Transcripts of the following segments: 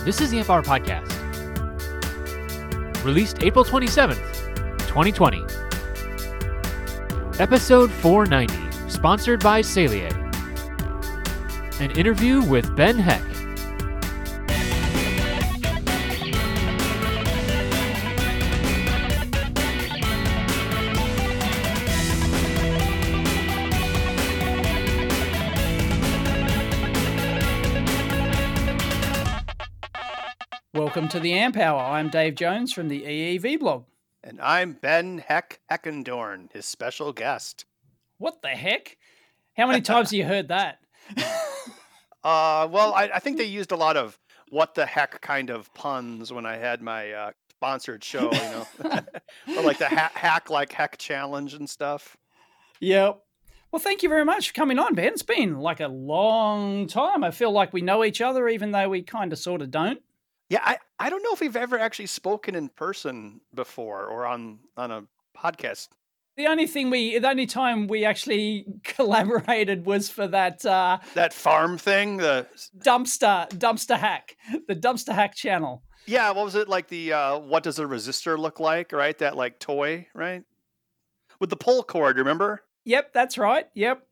This is the Amp Hour Podcast. Released April 27th, 2020. Episode 490, sponsored by Salier. An interview with Ben Heck. Welcome to the Amp Hour. I'm Dave Jones from the EEV blog. And I'm Ben Heck Heckendorn, his special guest. What the heck? How many times have you heard that? Well, I think they used a lot of what the heck kind of puns when I had my sponsored show, you know, or like the hack like heck challenge and stuff. Yep. Well, thank you very much for coming on, Ben. It's been like a long time. I feel like we know each other, even though we kind of sort of don't. Yeah, I don't know if we've ever actually spoken in person before or on a podcast. The only time we actually collaborated was for that that farm thing, the dumpster hack, the dumpster hack channel. Yeah, what was it like? The what does a resistor look like? Right, that like toy, right, with the pull cord. Remember? Yep, that's right. Yep.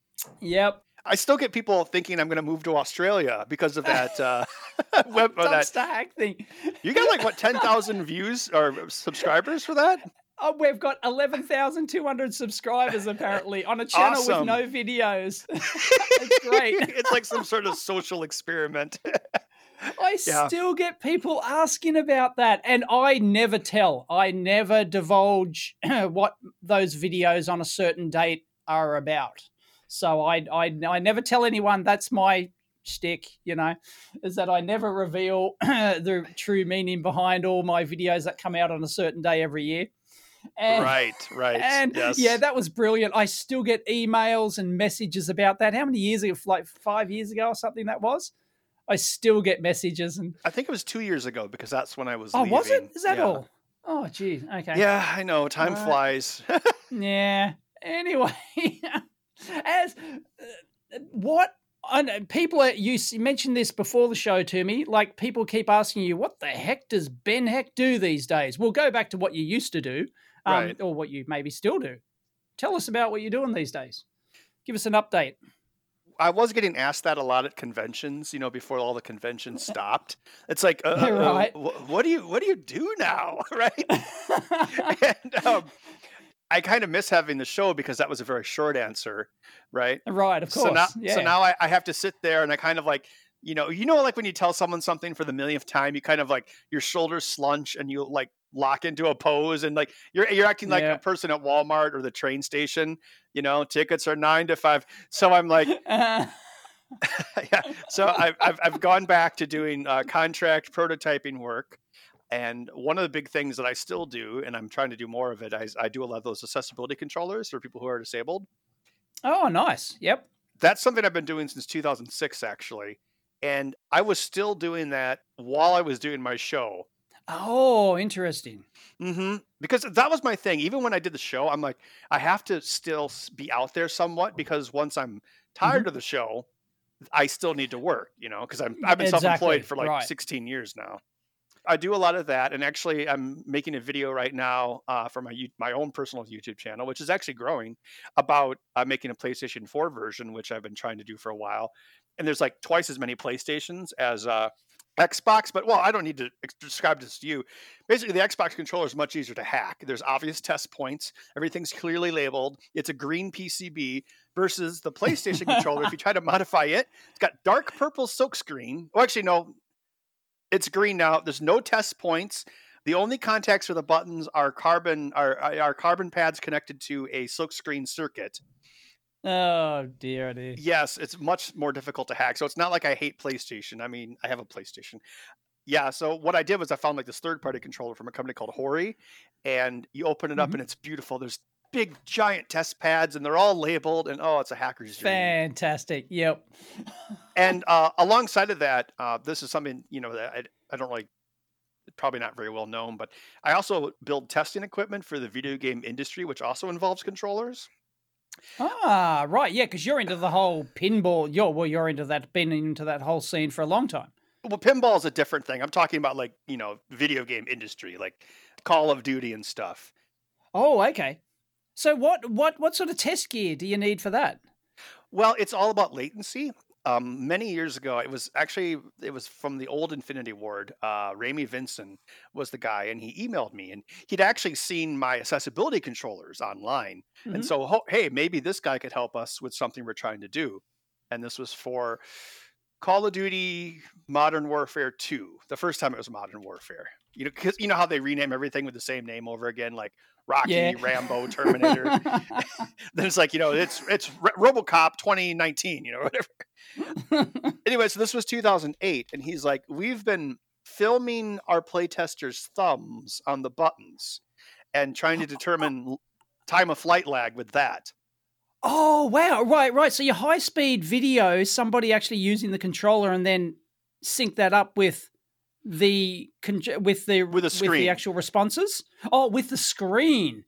I still get people thinking I'm going to move to Australia because of that web or that hack thing. You got like what 10,000 views or subscribers for that? Oh, we've got 11,200 subscribers apparently on a channel with no videos. It's great. It's like some sort of social experiment. I still get people asking about that, and I never divulge what those videos on a certain date are about. So I never tell anyone. That's my shtick, you know, is that I never reveal the true meaning behind all my videos that come out on a certain day every year. And, right. And yes. Yeah, that was brilliant. I still get emails and messages about that. How many years ago? Like 5 years ago or something that was? I still get messages. And I think it was 2 years ago because that's when I was leaving. Was it? Is that all? Oh, geez. Okay. Yeah, I know. Time flies. Yeah. Anyway. People you mentioned this before the show to me, like people keep asking you, what the heck does Ben Heck do these days? We'll go back to what you used to do, right. Or what you maybe still do. Tell us about what you're doing these days. Give us an update. I was getting asked that a lot at conventions, you know, before all the conventions stopped. It's like, right. What do you do now, right? And I kind of miss having the show because that was a very short answer, right? Right, of course. So now I have to sit there and I kind of like, you know, like when you tell someone something for the millionth time, you kind of like your shoulders slunch and you like lock into a pose and like you're acting like a person at Walmart or the train station, you know, tickets are 9 to 5. So I'm like, yeah. So I've gone back to doing contract prototyping work. And one of the big things that I still do, and I'm trying to do more of it, I do a lot of those accessibility controllers for people who are disabled. Oh, nice. Yep. That's something I've been doing since 2006, actually. And I was still doing that while I was doing my show. Oh, interesting. Mm-hmm. Because that was my thing. Even when I did the show, I'm like, I have to still be out there somewhat because once I'm tired of the show, I still need to work, you know, because I've been self-employed for like 16 years now. I do a lot of that, and actually I'm making a video right now for my own personal YouTube channel, which is actually growing, about making a PlayStation 4 version, which I've been trying to do for a while. And there's like twice as many PlayStations as Xbox, but I don't need to describe this to you. Basically, the Xbox controller is much easier to hack. There's obvious test points. Everything's clearly labeled. It's a green PCB versus the PlayStation controller. If you try to modify it, it's got dark purple silkscreen. Oh, actually, no. It's green now. There's no test points. The only contacts for the buttons are carbon pads connected to a silkscreen circuit. Oh dear. Yes, it's much more difficult to hack. So it's not like I hate PlayStation. I mean, I have a PlayStation. Yeah. So what I did was I found like this third-party controller from a company called Hori, and you open it up and it's beautiful. There's big giant test pads and they're all labeled, and it's a hacker's dream. Fantastic. Yep. And alongside of that, this is something, you know, that I don't really, probably not very well known, but I also build testing equipment for the video game industry, which also involves controllers. Ah, right. Yeah, because you're into the whole pinball. You're into that, been into that whole scene for a long time. Well, pinball is a different thing. I'm talking about like, video game industry, like Call of Duty and stuff. Oh, okay. So what sort of test gear do you need for that? Well, it's all about latency. Many years ago, it was from the old Infinity Ward. Ramy Vincent was the guy, and he emailed me, and he'd actually seen my accessibility controllers online, and so hey, maybe this guy could help us with something we're trying to do. And this was for Call of Duty Modern Warfare 2. The first time it was Modern Warfare. Because you know how they rename everything with the same name over again, like Rocky, Rambo, Terminator. Then it's like, it's RoboCop 2019, whatever. Anyway, so this was 2008, and he's like, we've been filming our playtesters' thumbs on the buttons and trying to determine time of flight lag with that. Oh, wow. Right. So your high-speed video, somebody actually using the controller and then sync that up with the screen. With the actual responses? Oh, with the screen.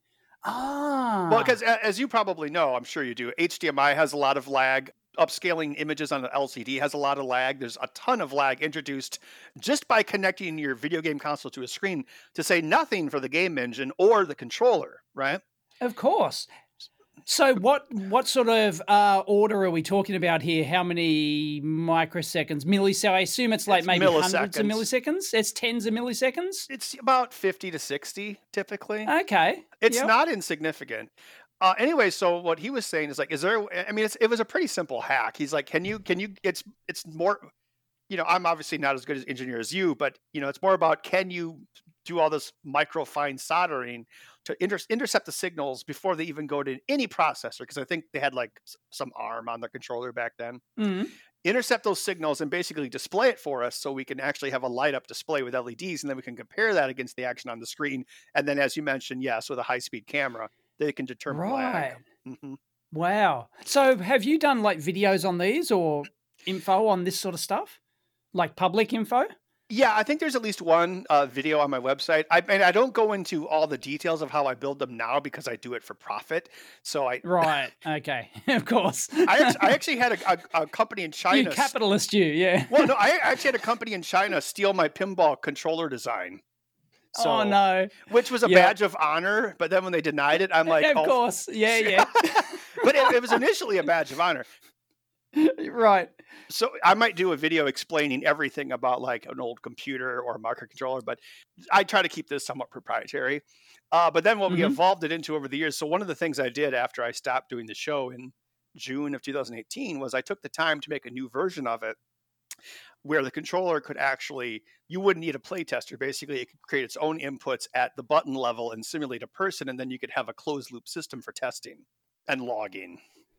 Ah. Well, because as you probably know, I'm sure you do, HDMI has a lot of lag. Upscaling images on an LCD has a lot of lag. There's a ton of lag introduced just by connecting your video game console to a screen, to say nothing for the game engine or the controller, right? Of course. So what sort of order are we talking about here? How many microseconds? I assume it's like maybe hundreds of milliseconds? It's tens of milliseconds? It's about 50 to 60 typically. Okay. It's not insignificant. Anyway, so what he was saying is like, it was a pretty simple hack. He's like, can you, it's more, I'm obviously not as good as engineer as you, but it's more about, can you do all this micro fine soldering to intercept the signals before they even go to any processor? Because I think they had like some ARM on the controller back then. Mm-hmm. Intercept those signals and basically display it for us, so we can actually have a light up display with LEDs, and then we can compare that against the action on the screen. And then, as you mentioned, yes, with a high speed camera, they can determine lag. Mm-hmm. Wow. So have you done like videos on these or info on this sort of stuff? Like public info? Yeah, I think there's at least one video on my website. I don't go into all the details of how I build them now because I do it for profit. So Right. Okay. Of course. I actually had a company in China. You capitalist, yeah. Well, no, I actually had a company in China steal my pinball controller design. So, oh no! Which was a badge of honor, but then when they denied it, I'm like, of course, yeah. But it was initially a badge of honor. Right. So I might do a video explaining everything about like an old computer or a microcontroller, but I try to keep this somewhat proprietary. But then what we evolved it into over the years. So one of the things I did after I stopped doing the show in June of 2018 was I took the time to make a new version of it, where the controller could actually, you wouldn't need a playtester. Basically, it could create its own inputs at the button level and simulate a person, and then you could have a closed loop system for testing and logging.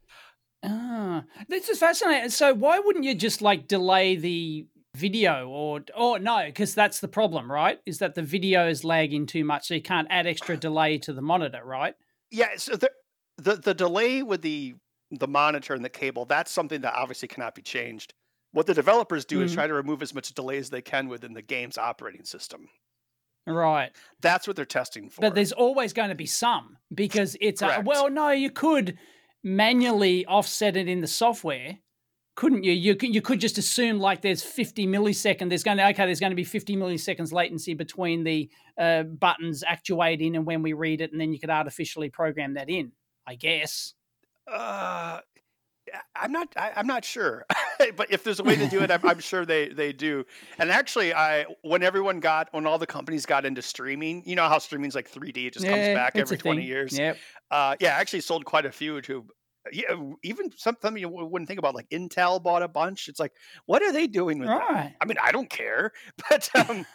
This is fascinating. So why wouldn't you just like delay the video or no, because that's the problem, right? Is that the video is lagging too much, so you can't add extra delay to the monitor, right? Yeah, so the delay with the monitor and the cable, that's something that obviously cannot be changed. What the developers do is try to remove as much delay as they can within the game's operating system. Right. That's what they're testing for. But there's always going to be some, because it's no, you could manually offset it in the software, couldn't you? You could just assume like there's 50 milliseconds. There's going to be 50 milliseconds latency between the buttons actuating and when we read it, and then you could artificially program that in, I guess. I'm not sure, but if there's a way to do it, I'm sure they do. And actually, when all the companies got into streaming, you know how streaming's like 3D, it just comes back every 20 years. Yep. I actually sold quite a few to, even something you wouldn't think about, like Intel bought a bunch. It's like, what are they doing with that? I mean, I don't care, but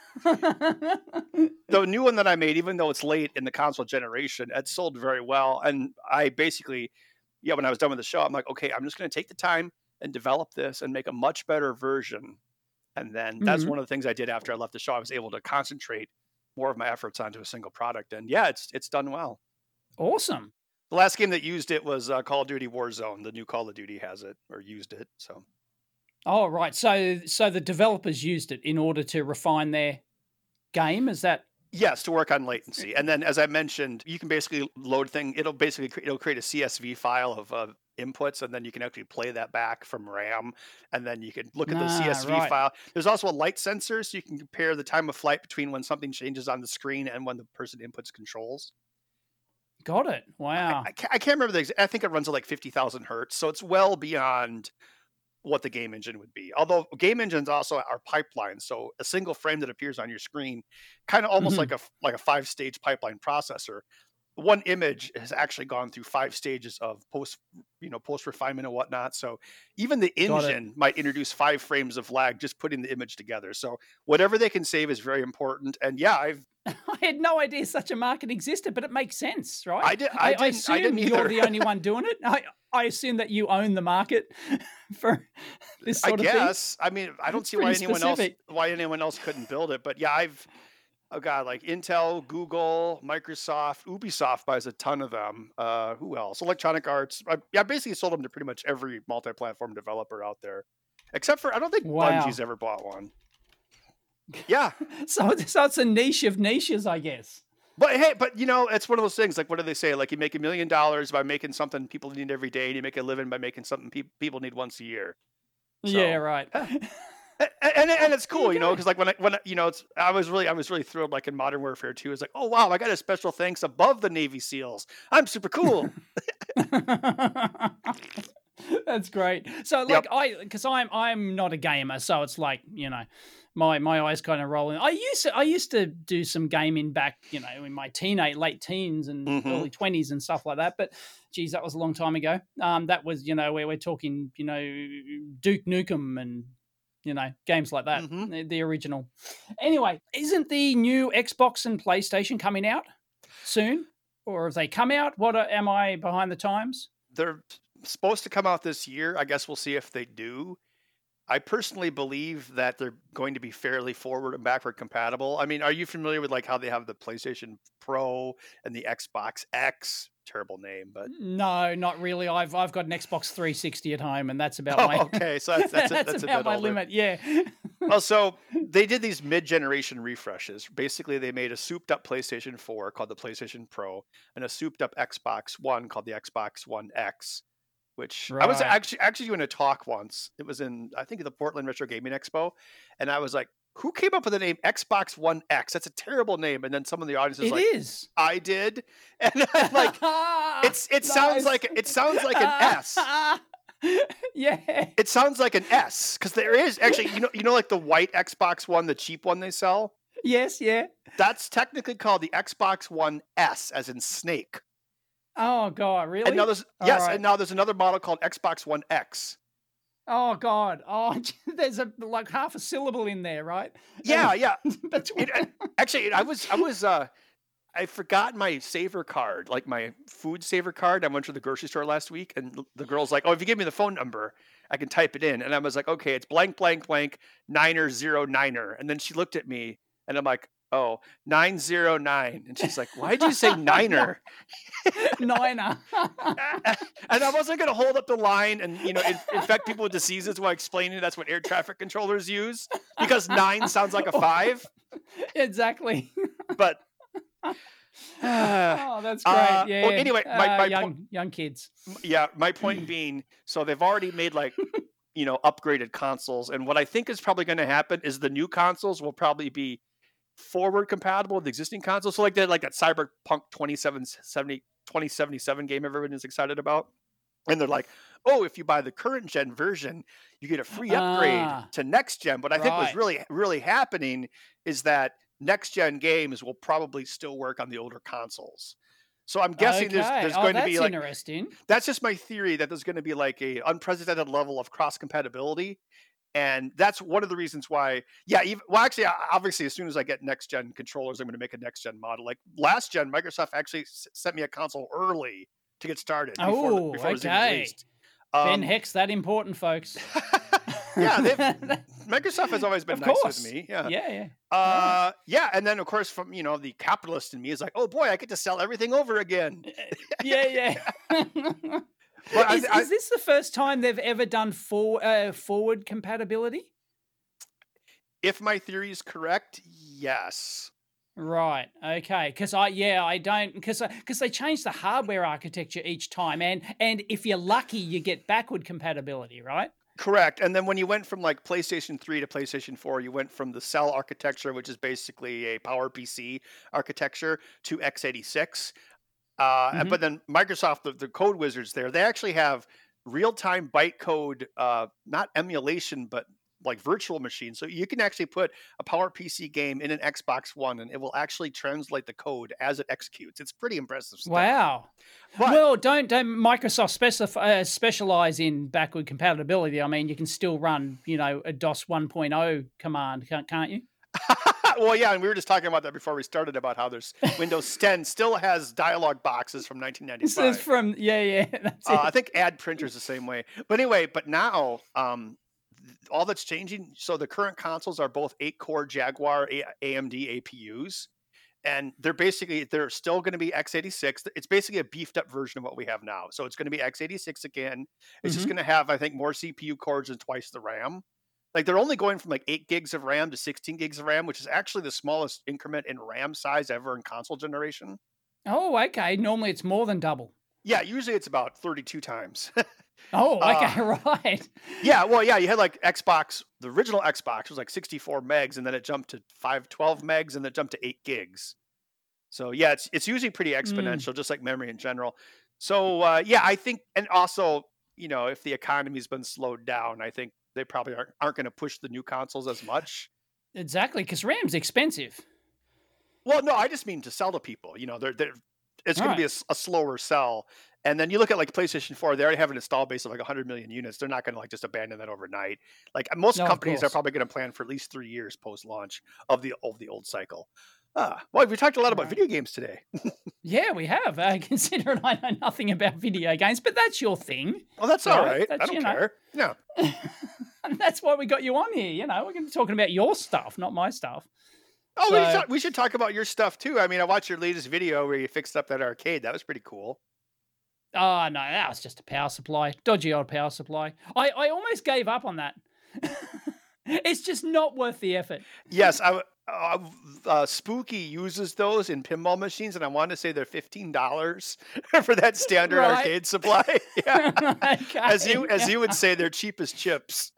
the new one that I made, even though it's late in the console generation, it sold very well. And I basically, when I was done with the show, I'm like, okay, I'm just going to take the time and develop this and make a much better version. And then that's one of the things I did after I left the show. I was able to concentrate more of my efforts onto a single product. And it's done well. Awesome. The last game that used it was Call of Duty Warzone. The new Call of Duty has it, or used it. So. Oh, right. So the developers used it in order to refine their game. Is that Yes, to work on latency. And then, as I mentioned, you can basically load it'll create a CSV file of inputs, and then you can actually play that back from RAM, and then you can look at the CSV file. There's also a light sensor, so you can compare the time of flight between when something changes on the screen and when the person inputs controls. Got it. Wow. I can't remember I think it runs at like 50,000 hertz, so it's well beyond what the game engine would be. Although game engines also are pipelines, so a single frame that appears on your screen, kind of almost like a 5-stage pipeline processor. One image has actually gone through 5 stages of post refinement and whatnot. So even the engine might introduce 5 frames of lag just putting the image together. So whatever they can save is very important. And yeah, I had no idea such a market existed, but it makes sense, right? I didn't either. You're the only one doing it. I assume that you own the market for this sort of thing. I guess. I mean, I don't see why anyone else couldn't build it. But yeah, like Intel, Google, Microsoft, Ubisoft buys a ton of them. Who else? Electronic Arts. I basically sold them to pretty much every multi-platform developer out there, except for I don't think Bungie's ever bought one. Yeah. So it's a niche of niches, I guess. But hey, it's one of those things. Like, what do they say? Like, you make $1 million by making something people need every day, and you make a living by making something people need once a year. So, yeah, right. And it's cool, because like when I was really thrilled. Like in Modern Warfare 2, it's like, oh wow, I got a special thanks above the Navy SEALs. I'm super cool. That's great. So like because I'm not a gamer, so it's like my eyes kind of rolling. I used to do some gaming back in my late teens and early 20s and stuff like that. But geez, that was a long time ago. That was where we're talking Duke Nukem and games like that, the original. Anyway, isn't the new Xbox and PlayStation coming out soon, or have they come out? Am I behind the times? They're supposed to come out this year. I guess we'll see if they do. I personally believe that they're going to be fairly forward and backward compatible. I mean, are you familiar with like how they have the PlayStation Pro and the Xbox X? Terrible name, but no, not really. I've got an Xbox 360 at home, and that's about okay. So that's about my older limit. Yeah. Well, so they did these mid-generation refreshes. Basically, they made a souped-up PlayStation 4 called the PlayStation Pro, and a souped-up Xbox One called the Xbox One X. Which I was actually doing a talk once. It was in, I think, the Portland Retro Gaming Expo, and I was like, who came up with the name Xbox One X? That's a terrible name. And then some of the audience is I did. And I'm like, it sounds like an S. Yeah. It sounds like an S, because there is actually, like the white Xbox One, the cheap one they sell. Yes, yeah. That's technically called the Xbox One S, as in snake. Oh God, really? And now and now there's another model called Xbox One X. Oh God! Oh, there's like half a syllable in there, right? Yeah. Actually, I forgot my saver card, like my food saver card. I went to the grocery store last week, and the girl's like, "Oh, if you give me the phone number, I can type it in." And I was like, "Okay, it's blank blank blank 909er." And then she looked at me, and I'm like, "Oh, 909." And she's like, "Why'd you say niner?" Niner. And I wasn't going to hold up the line and, infect people with diseases while explaining that's what air traffic controllers use, because 9 sounds like a 5. Exactly. But oh, that's great. Yeah. Well, anyway, my young kids. Yeah, my point being, so they've already made like upgraded consoles, and what I think is probably going to happen is the new consoles will probably be forward compatible with existing consoles. So like that Cyberpunk 2077 game everyone is excited about. And they're like, oh, if you buy the current gen version, you get a free upgrade to next gen. But I think what's really, really happening is that next gen games will probably still work on the older consoles. So I'm guessing there's going to be like, interesting. That's just my theory, that there's going to be like a unprecedented level of cross compatibility. And that's one of the reasons why, actually, obviously, as soon as I get next-gen controllers, I'm going to make a next-gen model. Like last gen, Microsoft actually sent me a console early to get started. Before it was even released. Ben Heck's that important, folks. Yeah, Microsoft has always been nice with me. Yeah. And then, of course, from, the capitalist in me is like, oh, boy, I get to sell everything over again. Yeah. But is this the first time they've ever done forward compatibility? If my theory is correct, yes. Right. Okay. Because I don't because they change the hardware architecture each time, and if you're lucky, you get backward compatibility, right? Correct. And then when you went from like PlayStation 3 to PlayStation 4, you went from the cell architecture, which is basically a PowerPC architecture, to x86. Mm-hmm. But then Microsoft, the code wizards there, they actually have real-time bytecode, not emulation, but like virtual machine. So you can actually put a PowerPC game in an Xbox One and it will actually translate the code as it executes. It's pretty impressive stuff. Wow. But, well, don't Microsoft specialize in backward compatibility? I mean, you can still run, a DOS 1.0 command, can't you? Well, yeah, and we were just talking about that before we started about how there's Windows 10 still has dialog boxes from 1995. This is from That's it. I think Add Printer's the same way. But anyway, now all that's changing. So the current consoles are both 8-core Jaguar AMD APUs, and they're still going to be x86. It's basically a beefed up version of what we have now. So it's going to be x86 again. It's just going to have, I think, more CPU cores and twice the RAM. Like they're only going from like 8 gigs of RAM to 16 gigs of RAM, which is actually the smallest increment in RAM size ever in console generation. Oh, okay. Normally it's more than double. Yeah, usually it's about 32 times. Oh, okay, right. Yeah, well, yeah, you had like Xbox, the original Xbox was like 64 megs, and then it jumped to 512 megs, and then it jumped to 8 gigs. So yeah, it's usually pretty exponential, just like memory in general. So yeah, I think, and also, if the economy's been slowed down, I think they probably aren't going to push the new consoles as much. Exactly, because RAM's expensive. Well, no, I just mean to sell to people. It's going to be a slower sell. And then you look at like PlayStation 4, they already have an install base of like 100 million units. They're not going to like just abandon that overnight. Like most companies are probably going to plan for at least 3 years post-launch of the old cycle. Well, we talked a lot about video games today. Yeah, we have. Considering I know nothing about video games, but that's your thing. Well, that's all right. I don't care. No. That's why we got you on here. We're going to be talking about your stuff, not my stuff. Oh, we should talk about your stuff too. I mean, I watched your latest video where you fixed up that arcade. That was pretty cool. Oh, no, that was just a power supply. Dodgy old power supply. I almost gave up on that. It's just not worth the effort. Yes, Spooky uses those in pinball machines, and I want to say they're $15 for that standard arcade supply. Yeah. Okay. As you would say, they're cheap as chips.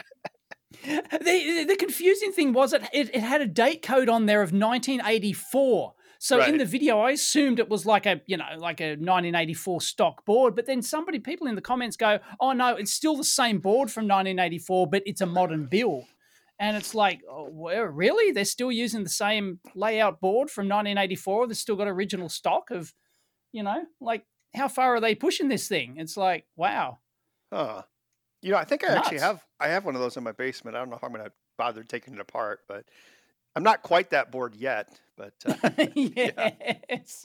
The confusing thing was it had a date code on there of 1984. So in the video, I assumed it was like a 1984 stock board, but then people in the comments go, "Oh no, it's still the same board from 1984, but it's a modern build." And it's like, oh, really? They're still using the same layout board from 1984. They've still got original stock of, like how far are they pushing this thing? It's like, wow. Huh. I think I actually have one of those in my basement. I don't know if I'm going to bother taking it apart, but I'm not quite that bored yet. But yes.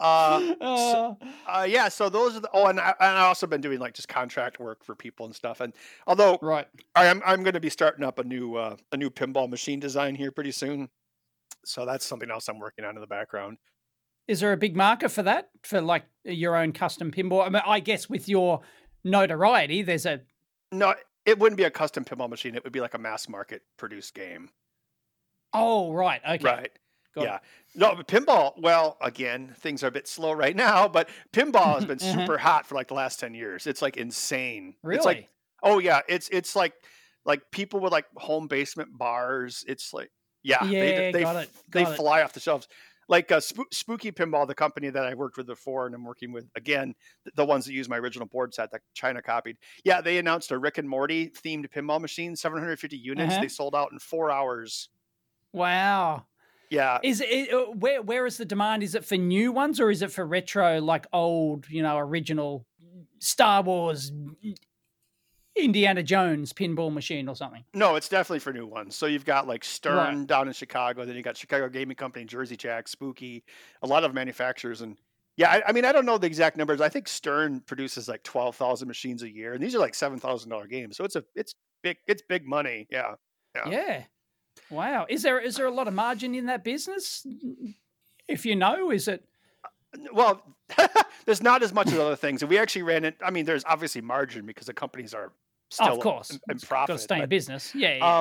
So those are the. Oh, and I also been doing like just contract work for people and stuff. And although I'm going to be starting up a new pinball machine design here pretty soon, so that's something else I'm working on in the background. Is there a big market for that, for like your own custom pinball? I mean, I guess with your notoriety, there's a. No, it wouldn't be a custom pinball machine. It would be like a mass market produced game. Oh, right. Okay. Right. Yeah. No, but pinball, well, again, things are a bit slow right now, but pinball has been super hot for like the last 10 years. It's like insane. Really? It's like, oh yeah, it's like people with like home basement bars. It's like, they fly off the shelves. Like Spooky Pinball, the company that I worked with before, and I'm working with again, the ones that use my original board set that China copied. Yeah, they announced a Rick and Morty themed pinball machine, 750 units. They sold out in 4 hours. Wow. Yeah. Is it where is the demand? Is it for new ones or is it for retro, like old, original Star Wars, Indiana Jones pinball machine or something? No, it's definitely for new ones. So you've got like Stern down in Chicago, then you got Chicago Gaming Company, Jersey Jack, Spooky, a lot of manufacturers. And yeah, I mean, I don't know the exact numbers. I think Stern produces like 12,000 machines a year, and these are like $7,000 games. So it's big money. Yeah. Yeah. Wow. Is there a lot of margin in that business? If is it? Well, there's not as much as other things. And we actually ran it. I mean, there's obviously margin because the companies are still of course in profit. Got to stay in business. Yeah.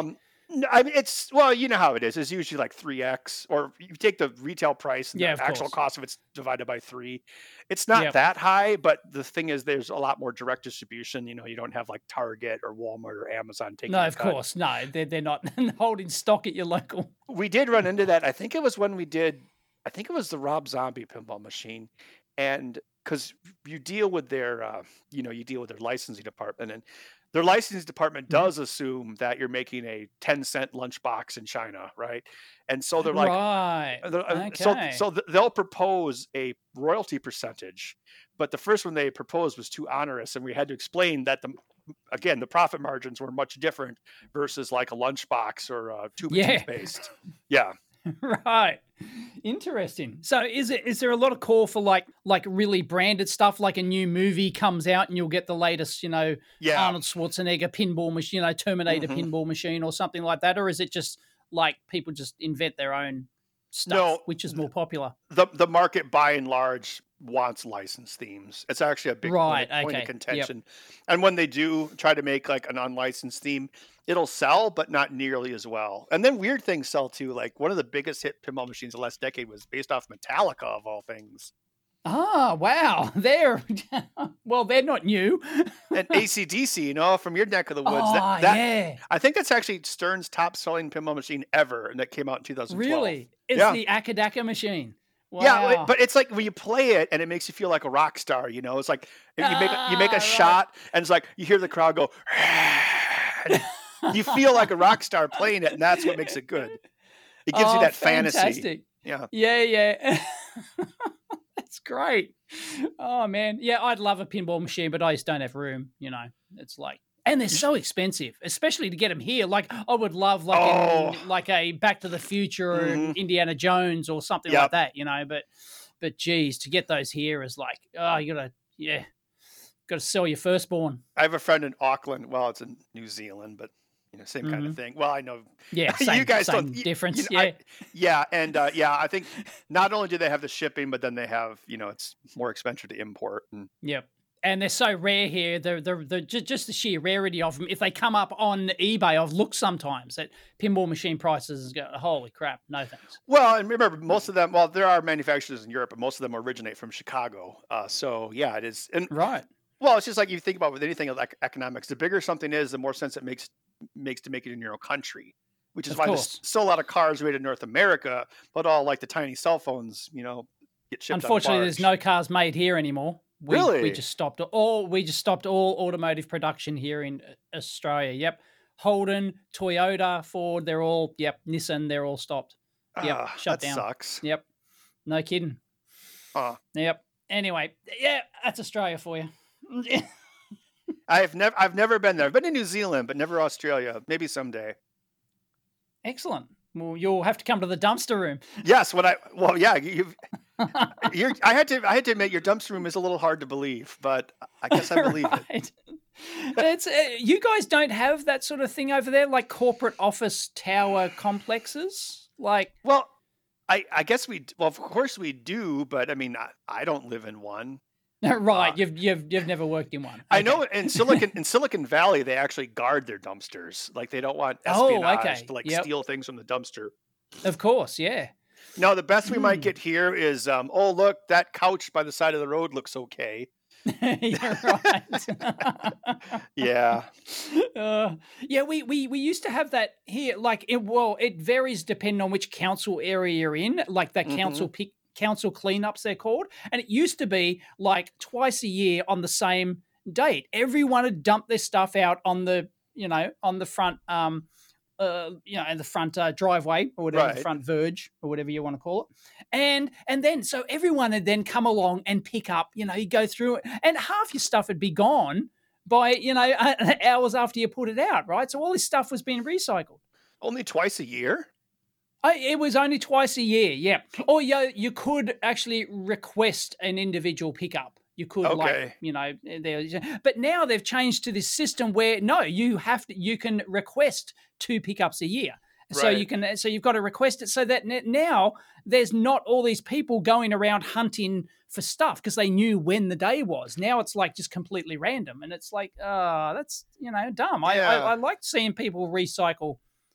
No, I mean, well, you know how it is. It's usually like 3x, or you take the retail price and Yeah, the of actual course. cost of it's divided by 3. It's not Yep. that high, but the thing is, there's a lot more direct distribution. You know, you don't have like Target or Walmart or Amazon taking No, a of cut. course. No, they're not holding stock at your local. We did run into that. I think it was when we did. I think it was the Rob Zombie pinball machine, and because you deal with their, you deal with their licensing department, and their licensing department Mhm. does assume that you're making a 10-cent lunchbox in China, right? And so they're like, Right. so Okay. they'll propose a royalty percentage, but the first one they proposed was too onerous, and we had to explain that the profit margins were much different versus like a lunchbox or a tube of Yeah. toothpaste. Yeah. Right. Interesting. So is there a lot of call for like really branded stuff, like a new movie comes out and you'll get the latest, Yeah. Arnold Schwarzenegger pinball machine, Terminator Mhm. pinball machine or something like that? Or is it just like people just invent their own stuff, No, which is more popular? the market by and large wants licensed themes. It's actually a big Right. point Okay. of Yep. contention. And when they do try to make like an unlicensed theme, it'll sell, but not nearly as well. And then weird things sell too. Like one of the biggest hit pinball machines of the last decade was based off Metallica, of all things. Ah, wow. They're not new. And AC/DC, from your neck of the woods. Oh, that yeah. I think that's actually Stern's top selling pinball machine ever, and that came out in 2012. Really? It's Yeah. the Akadaka machine. Wow. Yeah, but it's like when you play it and it makes you feel like a rock star. It's like you make a right. shot and it's like you hear the crowd go. And you feel like a rock star playing it, and that's what makes it good. It gives you that fantasy. Fantastic. Yeah. Yeah. That's great. Oh man. Yeah, I'd love a pinball machine, but I just don't have room, It's like, and they're so expensive, especially to get them here. Like I would love like a Back to the Future or Mhm. Indiana Jones or something Yep. like that, but geez, to get those here is like, you gotta sell your firstborn. I have a friend in Auckland. Well, it's in New Zealand, but same kind of Mhm. thing. Well, I know. Yeah, You same, guys same don't- you- difference. Yeah, and I think not only do they have the shipping, but then they have it's more expensive to import. And Yep. And they're so rare here. They're just the sheer rarity of them. If they come up on eBay, I've looked sometimes at pinball machine prices and go, holy crap, no thanks. Well, and remember, most of them. Well, there are manufacturers in Europe, but most of them originate from Chicago. So yeah, it is. And Right. well, it's just like you think about with anything like economics. The bigger something is, the more sense it makes to make it in your own country. Which is Of why course. there's still a lot of cars made in North America, but all like the tiny cell phones, get shipped. Unfortunately, there's no cars made here anymore. Really? We just stopped all automotive production here in Australia. Yep. Holden, Toyota, Ford, they're all, Nissan, they're all stopped. Yep, shut that down. sucks. Yep. No kidding. Yep. Anyway, yeah, that's Australia for you. I've never been there. I've been to New Zealand, but never Australia. Maybe someday. Excellent. Well, you'll have to come to the dumpster room. Yes, I had to admit your dumpster room is a little hard to believe, but I guess I believe it. It's you guys don't have that sort of thing over there, like corporate office tower complexes, like. Well, I guess of course we do, but I mean, I don't live in one. Right, you've never worked in one. Okay. I know in Silicon Valley they actually guard their dumpsters, like they don't want espionage to steal things from the dumpster. Of course, yeah. No, the best we might get here is, oh look, that couch by the side of the road looks okay. You're right. Yeah. Yeah, we used to have that here. Like it varies depending on which council area you're in. Like that council cleanups, they're called, and it used to be like twice a year on the same date. Everyone had dumped their stuff out on the front in the front driveway or whatever, the front verge or whatever you want to call it. And then, so everyone had then come along and pick up, you go through it and half your stuff would be gone by, hours after you put it out. Right. So all this stuff was being recycled. Only twice a year? It was only twice a year. Yeah. Or you could actually request an individual pickup. You could but now they've changed to this system where no, you can request 2 pickups a year. Right. So you've got to request it so that now there's not all these people going around hunting for stuff because they knew when the day was. Now it's like just completely random. And it's like, that's, dumb. Yeah. I like seeing people recycle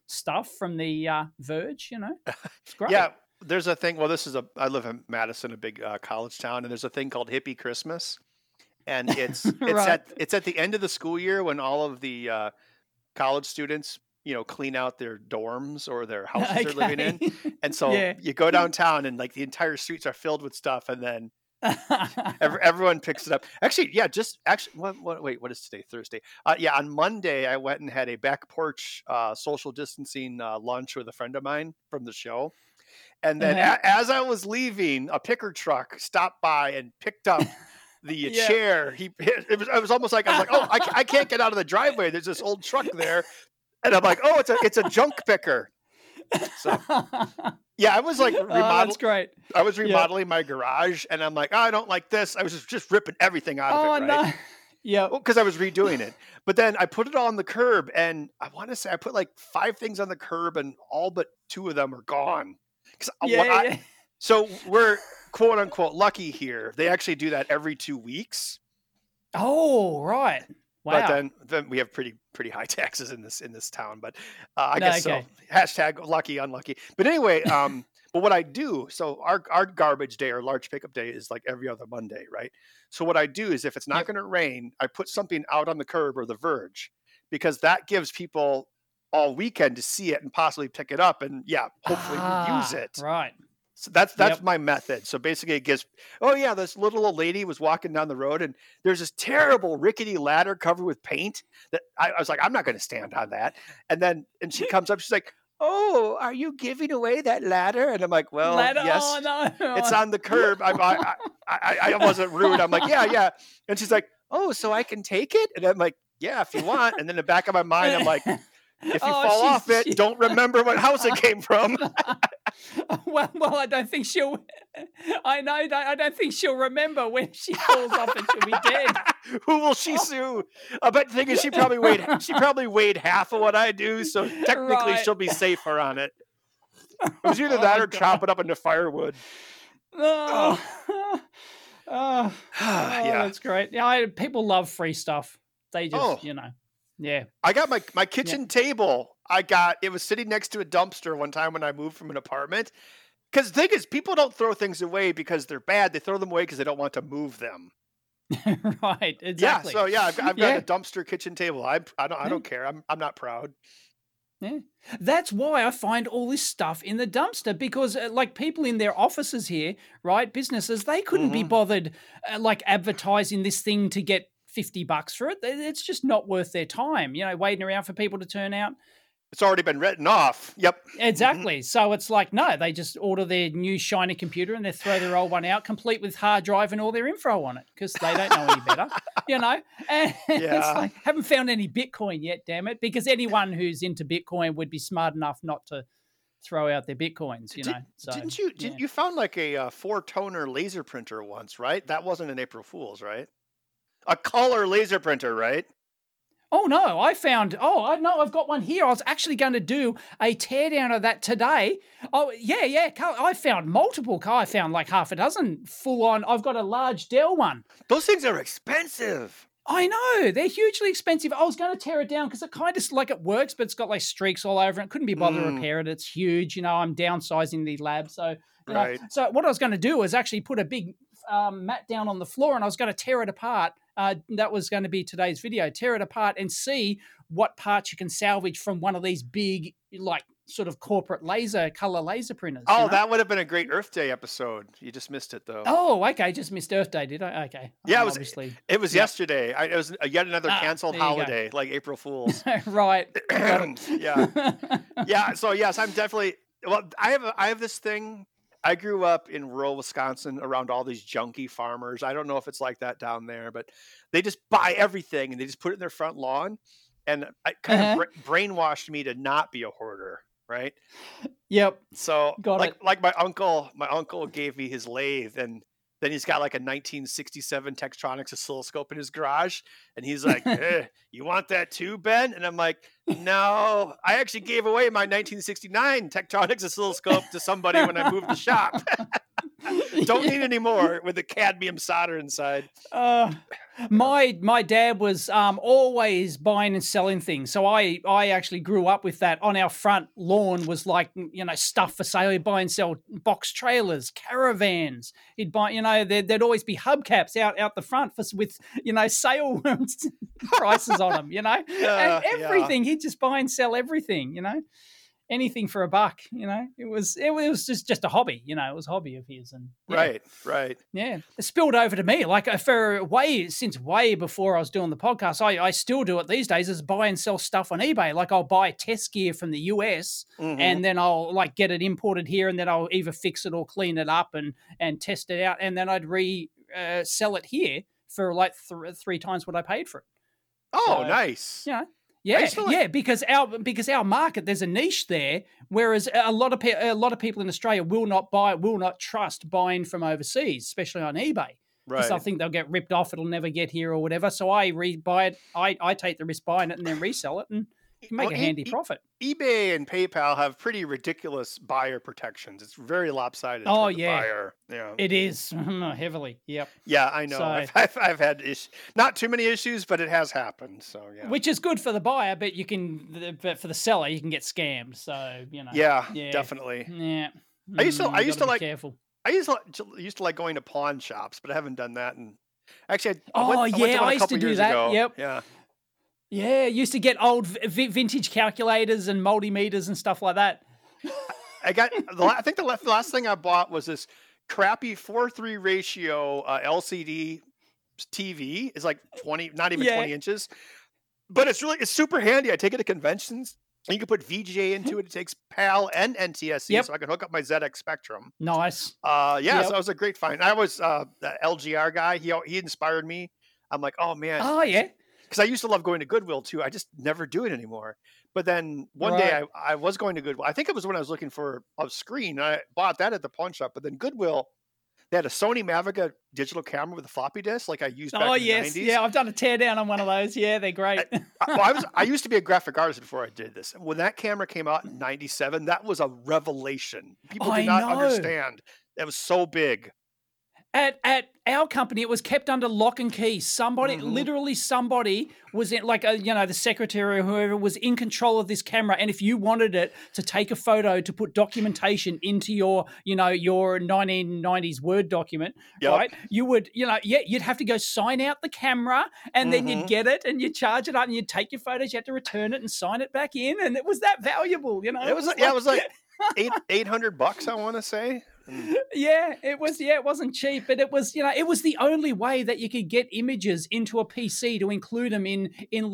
stuff from the Verge. It's great. Yeah, there's a thing. Well, I live in Madison, a big college town, and there's a thing called Hippie Christmas, and it's Right. it's at the end of the school year when all of the college students, clean out their dorms or their houses they're living in, and so you go downtown and like the entire streets are filled with stuff, and then everyone picks it up. Actually, yeah, wait, what is today? Thursday. On Monday I went and had a back porch social distancing lunch with a friend of mine from the show. And then as I was leaving, a picker truck stopped by and picked up the chair. It was almost like, I was like, oh, I can't get out of the driveway. There's this old truck there. And I'm like, oh, it's a junk picker. So yeah, I was like that's great. I was remodeling my garage, and I'm like, oh, I don't like this. I was just ripping everything out of it, right? No. Yeah. Because I was redoing it. But then I put it all on the curb, and I want to say I put like 5 things on the curb, and all but 2 of them are gone. So we're quote unquote lucky here. They actually do that every 2 weeks. Oh, right. Wow. But then we have pretty high taxes in this town. But I guess so. Hashtag lucky, unlucky. But anyway, but what I do, so our garbage day, our large pickup day is like every other Monday, right? So what I do is if it's not going to rain, I put something out on the curb or the Verge, because that gives people all weekend to see it and possibly pick it up and hopefully use it. Right. So that's my method. So basically it gives, this little old lady was walking down the road and there's this terrible rickety ladder covered with paint that I was like, I'm not going to stand on that. And she comes up, she's like, oh, are you giving away that ladder? And I'm like, well, yes, it's on the curb. I wasn't rude. I'm like, yeah. And she's like, oh, so I can take it? And I'm like, yeah, if you want. And then in the back of my mind, I'm like, if you fall off it, don't remember what house it came from. Well, I don't think she'll. I don't think she'll remember when she falls off and she'll be dead. Who will she sue? But the thing is, she probably weighed half of what I do, so technically she'll be safer on it. It was either that or chop it up into firewood. Yeah, that's great. Yeah, people love free stuff. They just, Yeah. I got my kitchen table. It was sitting next to a dumpster one time when I moved from an apartment. Because the thing is, people don't throw things away because they're bad. They throw them away because they don't want to move them. Right. Exactly. Yeah. So I've got a dumpster kitchen table. I don't care. I'm not proud. Yeah. That's why I find all this stuff in the dumpster, because like people in their offices here, right? Businesses, they couldn't be bothered advertising this thing to get $50 for it. It's just not worth their time, waiting around for people to turn out. It's already been written off. Yep. Exactly. So it's like, no, they just order their new shiny computer and they throw their old one out, complete with hard drive and all their info on it, because they don't know any better, And it's like, haven't found any Bitcoin yet, damn it, because anyone who's into Bitcoin would be smart enough not to throw out their Bitcoins, So, didn't you found like a 4-toner laser printer once, right? That wasn't an April Fool's, right? A color laser printer, right? Oh, no, I've got one here. I was actually going to do a teardown of that today. Oh, yeah. I found multiple. I found like half a dozen full on. I've got a large Dell one. Those things are expensive. I know. They're hugely expensive. I was going to tear it down because it kind of it works, but it's got like streaks all over it. Couldn't be bothered to repair it. It's huge. I'm downsizing the lab. So, right. So what I was going to do was actually put a big mat down on the floor, and I was going to tear it apart. That was going to be today's video. Tear it apart and see what parts you can salvage from one of these big, sort of corporate color laser printers. Oh, that would have been a great Earth Day episode. You just missed it, though. Oh, okay. Just missed Earth Day, did I? Okay. Yeah, it was yesterday. It was yet another canceled holiday, like April Fool's. Right. Yeah. So yes, I'm definitely. Well, I have this thing. I grew up in rural Wisconsin around all these junky farmers. I don't know if it's like that down there, but they just buy everything and they just put it in their front lawn. And it kind of brainwashed me to not be a hoarder, right? Yep. So like my uncle gave me his lathe, and then he's got like a 1967 Tektronix oscilloscope in his garage. And he's like, you want that too, Ben? And I'm like, no, I actually gave away my 1969 Tektronix oscilloscope to somebody when I moved the shop. Don't need any more with the cadmium solder inside. My dad was always buying and selling things, so I actually grew up with that. On our front lawn was like, stuff for sale. He'd buy and sell box trailers, caravans. He'd buy, there'd always be hubcaps out the front with sale prices on them. And everything. He'd just buy and sell everything. Anything for a buck, it was just a hobby, it was a hobby of his. And right. Yeah. It spilled over to me, like since way before I was doing the podcast. I still do it these days, is buy and sell stuff on eBay. Like I'll buy test gear from the US and then I'll like get it imported here, and then I'll either fix it or clean it up and test it out. And then I'd sell it here for like three times what I paid for it. Oh, so, nice. Yeah, because our market, there's a niche there, whereas a lot of people in Australia will not trust buying from overseas, especially on eBay. Right. Because I think they'll get ripped off, it'll never get here or whatever. So I buy it, I take the risk buying it and then resell it, and you can make a handy profit. eBay and PayPal have pretty ridiculous buyer protections. It's very lopsided. Oh, the buyer. Yeah, it is heavily. Yep. Yeah, I know. So, I've had issues, not too many issues, but it has happened. So yeah, which is good for the buyer, but but for the seller, you can get scammed. So Yeah, definitely. Yeah. I used to like careful. I used to like going to pawn shops, but I haven't done that. And actually, I used to do that. Ago. Yep. Yeah. Yeah, I used to get old vintage calculators and multimeters and stuff like that. I think the last thing I bought was this crappy 4:3 ratio LCD TV. It's like 20, not even 20 inches, but it's super handy. I take it to conventions. And you can put VGA into it. It takes PAL and NTSC, so I can hook up my ZX Spectrum. Nice. So that was a great find. I was the LGR guy. He inspired me. I'm like, oh man. Oh yeah. Because I used to love going to Goodwill too. I just never do it anymore. But then one day I was going to Goodwill. I think it was when I was looking for a screen. I bought that at the pawn shop. But then Goodwill, they had a Sony Mavica digital camera with a floppy disk, like I used back in the 90s. Yeah, I've done a teardown on one of those. Yeah, they're great. I used to be a graphic artist before I did this. When that camera came out in '97, that was a revelation. People did not understand. It was so big. At our company, it was kept under lock and key. Literally somebody was in, like, the secretary or whoever was in control of this camera. And if you wanted it to take a photo to put documentation into your 1990s Word document, right? You would, you'd have to go sign out the camera, and then you'd get it and you'd charge it up and you'd take your photos. You had to return it and sign it back in. And it was that valuable, It was like $800, I want to say. Yeah, it was. Yeah, it wasn't cheap, but it was. It was the only way that you could get images into a PC to include them in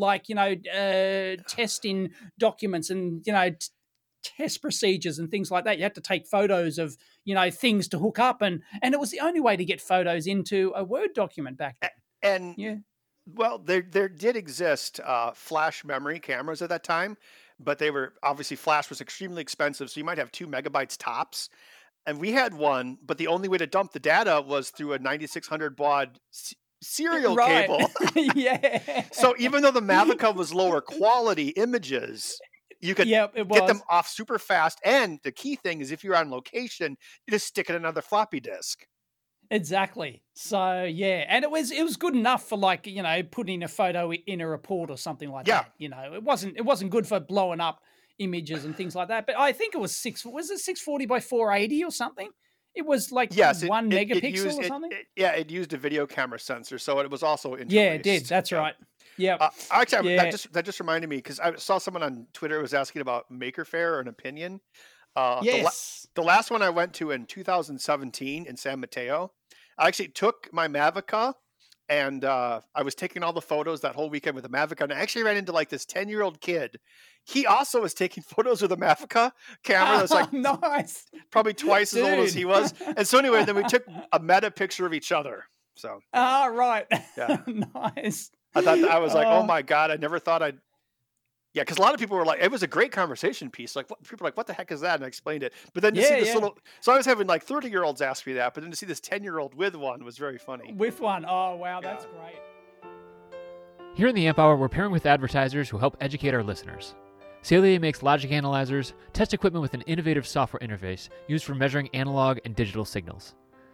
testing documents and test procedures and things like that. You had to take photos of things to hook up, and it was the only way to get photos into a Word document back then. And well, there did exist flash memory cameras at that time, but they were obviously flash was extremely expensive, so you might have 2 megabytes tops. And we had one, but the only way to dump the data was through a 9600 baud serial cable. Yeah. So even though the Mavica was lower quality images, you could get them off super fast. And the key thing is, if you're on location, you just stick in another floppy disk. Exactly. So yeah, and it was good enough for putting a photo in a report or something like that. It wasn't good for blowing up images and things like that, but I think it was 640 by 480 or something. It was like 1 megapixel or something. It used a video camera sensor, so it was also interlaced. Yeah, it did. That's right. Yeah. Actually, that just reminded me, because I saw someone on Twitter was asking about Maker Faire or an opinion. Yes. The last one I went to in 2017 in San Mateo, I actually took my Mavica. And I was taking all the photos that whole weekend with the Mavica. And I actually ran into this 10-year-old kid. He also was taking photos with a Mavica camera. That's nice. Probably twice as old as he was. And so anyway, then we took a meta picture of each other. So. Right. Yeah. Nice. I was like, oh my God, I never thought I'd. Yeah, because a lot of people were like, it was a great conversation piece. People were like, what the heck is that? And I explained it. But then to see this little. So I was having 30-year-olds ask me that. But then to see this 10-year-old with one was very funny. With one. Oh, wow. That's great. Here in the Amp Hour, we're pairing with advertisers who help educate our listeners. Saleae makes logic analyzers, test equipment with an innovative software interface used for measuring analog and digital signals.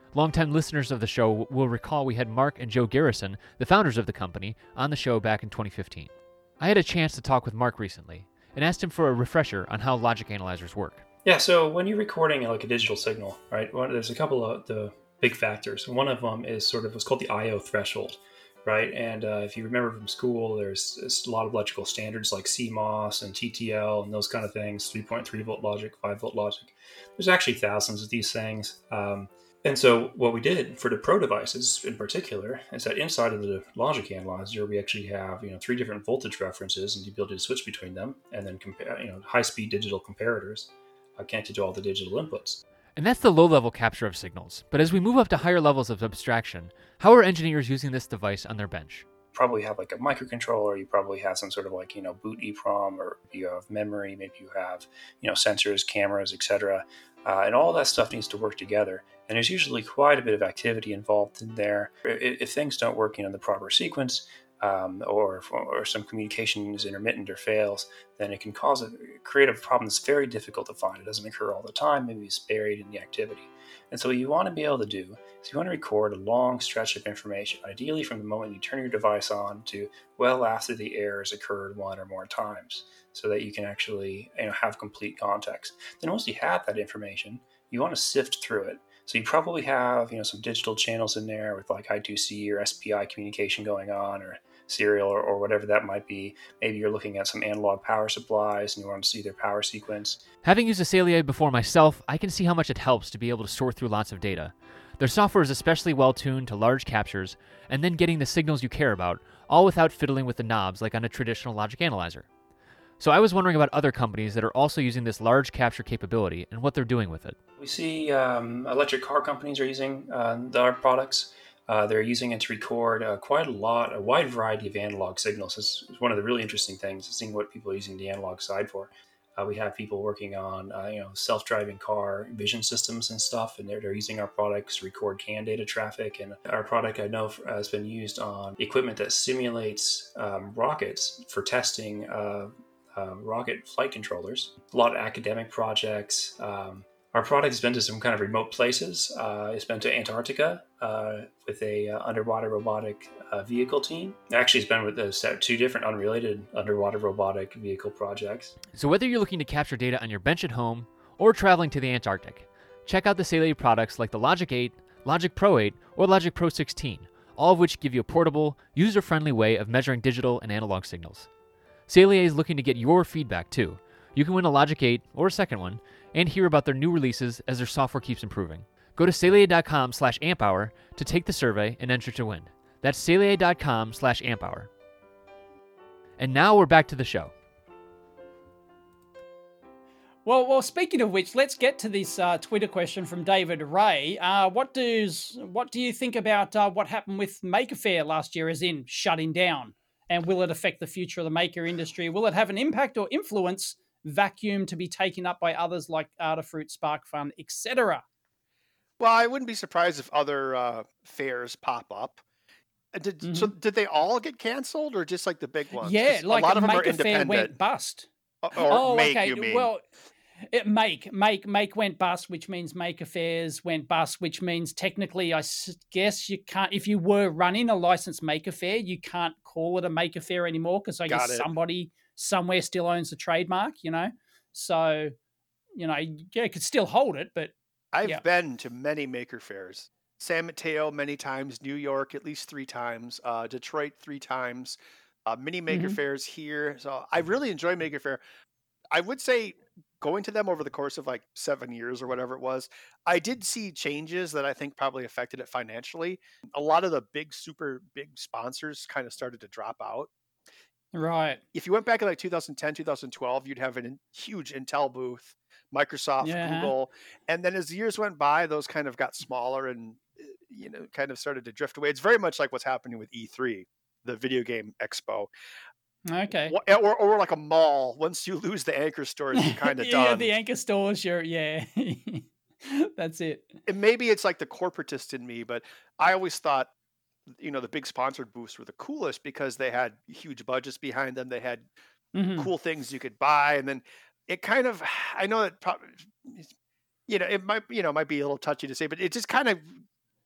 Longtime listeners of the show will recall we had Mark and Joe Garrison, the founders of the company, on the show back in 2015. I had a chance to talk with Mark recently and asked him for a refresher on how logic analyzers work. Yeah, so when you're recording like a digital signal, right, there's a couple of the big factors. One of them is sort of what's called the I/O threshold, right? And if you remember from school, there's a lot of electrical standards like CMOS and TTL and those kind of things, 3.3 volt logic, 5 volt logic. There's actually thousands of these things. And so what we did for the Pro devices in particular is that inside of the logic analyzer, we actually have 3 different voltage references and the ability to switch between them, and then compare high-speed digital comparators connected to all the digital inputs. And that's the low-level capture of signals. But as we move up to higher levels of abstraction, how are engineers using this device on their bench? Probably have like a microcontroller, you probably have some sort of like, boot EEPROM, or you have memory, maybe you have, sensors, cameras, etc. And all that stuff needs to work together. And there's usually quite a bit of activity involved in there. If things don't work in the proper sequence, or some communication is intermittent or fails, then it can create a problem that's very difficult to find. It doesn't occur all the time. Maybe it's buried in the activity. And so what you want to be able to do is you want to record a long stretch of information, ideally from the moment you turn your device on to well after the error has occurred 1 or more times, so that you can actually have complete context. Then once you have that information, you want to sift through it. So you probably have some digital channels in there with like I2C or SPI communication going on, or serial or whatever that might be. Maybe you're looking at some analog power supplies and you want to see their power sequence. Having used Acellier before myself, I can see how much it helps to be able to sort through lots of data. Their software is especially well tuned to large captures and then getting the signals you care about, all without fiddling with the knobs like on a traditional logic analyzer. So I was wondering about other companies that are also using this large capture capability and what they're doing with it. We see electric car companies are using our products. They're using it to record a wide variety of analog signals. It's one of the really interesting things, seeing what people are using the analog side for. We have people working on self-driving car vision systems and stuff, and they're using our products to record CAN data traffic. And our product, I know, has been used on equipment that simulates rockets for testing rocket flight controllers. A lot of academic projects. Our product has been to some kind of remote places. It's been to Antarctica with a underwater robotic vehicle team. Actually, it's been with 2 different unrelated underwater robotic vehicle projects. So whether you're looking to capture data on your bench at home or traveling to the Antarctic, check out the Acellier products like the Logic 8, Logic Pro 8, or Logic Pro 16, all of which give you a portable, user-friendly way of measuring digital and analog signals. Acellier is looking to get your feedback too. You can win a Logic 8 or a second one and hear about their new releases as their software keeps improving. Go to Acellier.com/amphour to take the survey and enter to win. That's Acellier.com/amphour. And now we're back to the show. Well, speaking of which, let's get to this Twitter question from David Ray. What do you think about what happened with Maker Faire last year, as in shutting down? And will it affect the future of the maker industry? Will it have an impact or influence Vacuum to be taken up by others like Adafruit, SparkFun, etc.? Well, I wouldn't be surprised if other fairs pop up. So did they all get canceled, or just like the big ones? Yeah, like a lot of them are Maker Faire independent. went bust. You mean? Well, Make went bust, which means Maker Fairs went bust, which means technically, I guess you can't, if you were running a licensed Maker Faire, you can't call it a Maker Faire anymore, because I guess somebody somewhere still owns the trademark, So, you could still hold it, but I've been to many Maker Fairs. San Mateo many times, New York at least 3 times, Detroit 3 times, many Maker Fairs here. So I really enjoy Maker Faire. I would say going to them over the course of like 7 years or whatever it was, I did see changes that I think probably affected it financially. A lot of the super big sponsors kind of started to drop out. Right. If you went back in like 2010, 2012, you'd have a huge Intel booth, Microsoft, Google. And then as the years went by, those kind of got smaller and, kind of started to drift away. It's very much like what's happening with E3, the video game expo. Okay. Or like a mall. Once you lose the anchor stores, you're kind of done. Yeah, the anchor stores, that's it. And maybe it's like the corporatist in me, but I always thought, the big sponsored booths were the coolest because they had huge budgets behind them. They had cool things you could buy. And then it kind of, I know that probably, it might be a little touchy to say, but it just kind of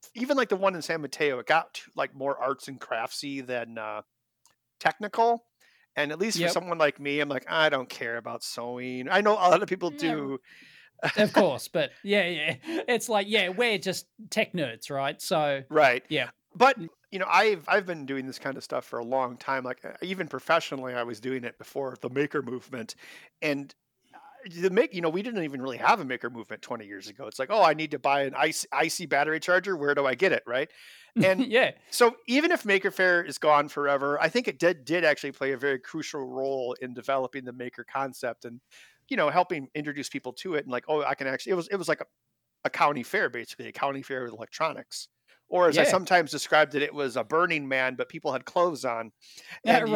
even like the one in San Mateo, it got like more arts and craftsy than technical. And at least for someone like me, I'm like, I don't care about sewing. I know a lot of people do. Of course, but yeah. It's like, we're just tech nerds, right? So right. Yeah. But I've been doing this kind of stuff for a long time. Like even professionally, I was doing it before the maker movement. And we didn't even really have a maker movement 20 years ago. It's like, oh, I need to buy an IC battery charger. Where do I get it? Right. And so even if Maker Faire is gone forever, I think it did actually play a very crucial role in developing the maker concept and, helping introduce people to it. And like, oh, I can actually, it was like a county fair, basically a county fair with electronics. Or as I sometimes described it, it was a Burning Man, but people had clothes on. And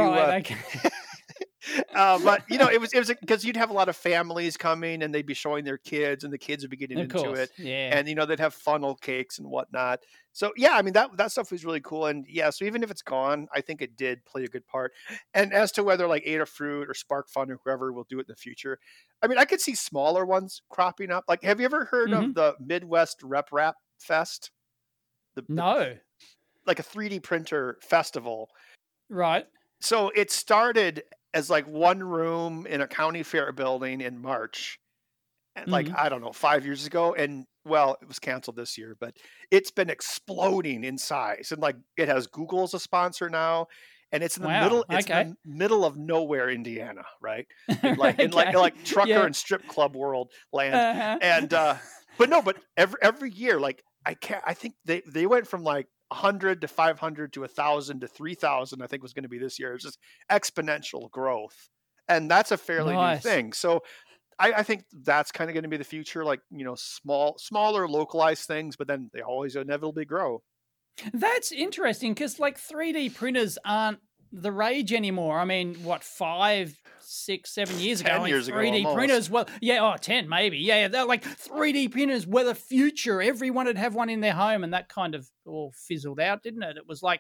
but it was because you'd have a lot of families coming and they'd be showing their kids and the kids would be getting into it. Yeah. And they'd have funnel cakes and whatnot. So I mean that stuff was really cool. And so even if it's gone, I think it did play a good part. And as to whether like Adafruit or SparkFun or whoever will do it in the future, I mean I could see smaller ones cropping up. Like have you ever heard of the Midwest Rep Rap Fest? No. Like a 3D printer festival. Right. So it started as like one room in a county fair building in March, and like, I don't know, 5 years ago. And well, it was canceled this year, but it's been exploding in size. And like it has Google as a sponsor now. And it's in the middle of nowhere, Indiana, right? Like in like trucker and strip club world land. And but every year, like I think they went from like 100 to 500 to 1,000 to 3,000. I think was going to be this year. It's just exponential growth, and that's a fairly new thing. So I think that's kind of going to be the future. Like smaller, localized things, but then they always inevitably grow. That's interesting because like 3D printers aren't the rage anymore. I mean, what, 5, 6, 7 years ago? 10 years 3D ago, printers, 10 maybe. Yeah, they're like 3D printers were the future. Everyone would have one in their home, and that kind of all fizzled out, didn't it? It's like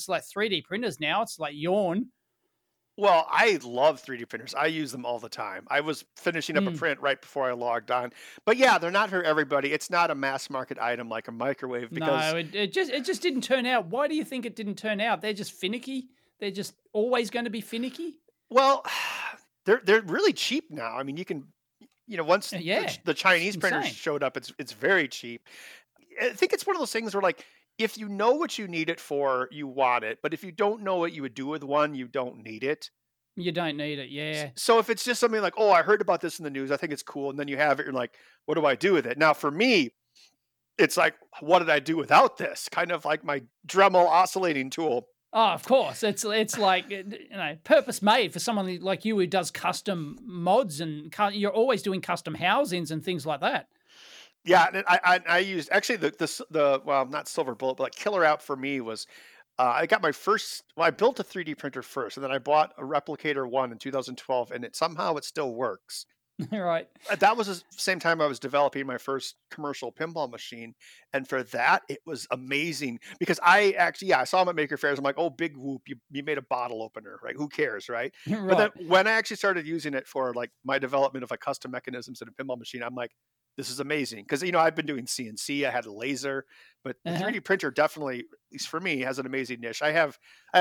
3D printers now. It's like yawn. Well, I love 3D printers. I use them all the time. I was finishing up a print right before I logged on. But yeah, they're not for everybody. It's not a mass market item like a microwave. Because no, it just didn't turn out. Why do you think it didn't turn out? They're just finicky. They're just always going to be finicky. Well, they're really cheap now. I mean, you can, once the Chinese printers showed up, it's very cheap. I think it's one of those things where like, if you know what you need it for, you want it. But if you don't know what you would do with one, you don't need it. You don't need it, yeah. So if it's just something like, oh, I heard about this in the news, I think it's cool, and then you have it, you're like, what do I do with it? Now, for me, it's like, what did I do without this? Kind of like my Dremel oscillating tool. Oh, of course. It's like, purpose made for someone like you who does custom mods, and you're always doing custom housings and things like that. Yeah, and I used actually the not Silver Bullet, but like Killer App for me was I got my first. Well, I built a 3D printer first, and then I bought a Replicator 1 in 2012, and it still works. Right. That was the same time I was developing my first commercial pinball machine, and for that it was amazing because I saw them at Maker Fairs. I'm like, oh, big whoop! You made a bottle opener, right? Who cares, right? Right. But then when I actually started using it for like my development of like custom mechanisms in a pinball machine, I'm like, this is amazing because I've been doing CNC. I had a laser, but the 3D printer definitely, at least for me, has an amazing niche. I have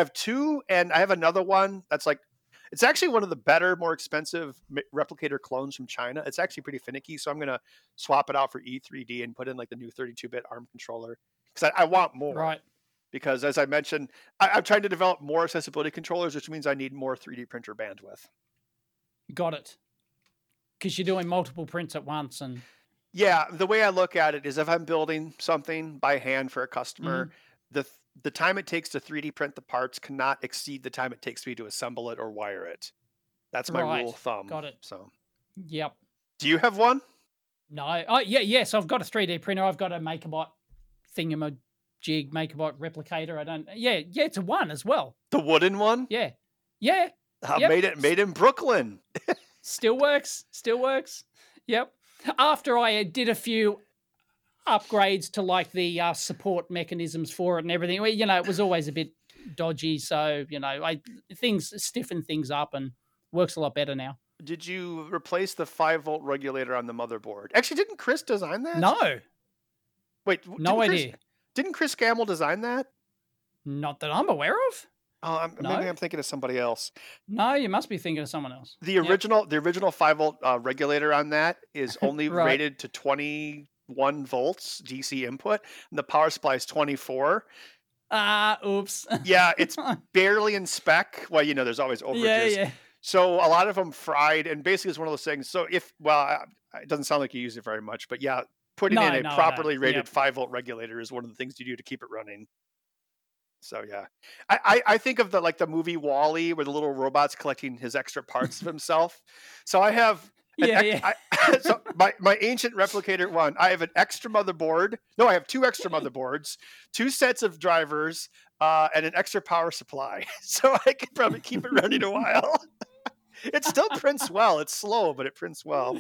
2, and I have another one that's like, it's actually one of the better, more expensive Replicator clones from China. It's actually pretty finicky, so I'm gonna swap it out for E3D and put in like the new 32-bit ARM controller because I want more. Right. Because as I mentioned, I'm trying to develop more accessibility controllers, which means I need more 3D printer bandwidth. Got it. Because you're doing multiple prints at once, and yeah, the way I look at it is if I'm building something by hand for a customer, the time it takes to 3D print the parts cannot exceed the time it takes me to assemble it or wire it. That's my rule of thumb. Got it. So, yep. Do you have one? No. Oh, yeah, yes. I've got a 3D printer. I've got a MakerBot thingamajig, MakerBot replicator. It's a 1 as well. The wooden one? Yeah. Made in Brooklyn. Still works. Yep. After I did a few upgrades to like the support mechanisms for it and everything, it was always a bit dodgy. So, things stiffen things up and works a lot better now. Did you replace the 5-volt regulator on the motherboard? Actually, didn't Chris design that? No. Wait, no idea. Didn't Chris Gamble design that? Not that I'm aware of. Oh, No? maybe I'm thinking of somebody else. No, you must be thinking of someone else. The original 5-volt regulator on that is only Right. rated to 21 volts DC input, and the power supply is 24. Oops. Yeah, it's barely in spec. Well, there's always overages. Yeah. So a lot of them fried, and basically it's one of those things. So it doesn't sound like you use it very much, but yeah, putting in a properly rated 5-volt regulator is one of the things you do to keep it running. So yeah, I think of the movie WALL-E, where the little robot's collecting his extra parts of himself. So I have so my ancient replicator one, I have an extra motherboard. No, I have 2 extra motherboards, 2 sets of drivers, and an extra power supply. So I can probably keep it running a while. It still prints well. It's slow, but it prints well.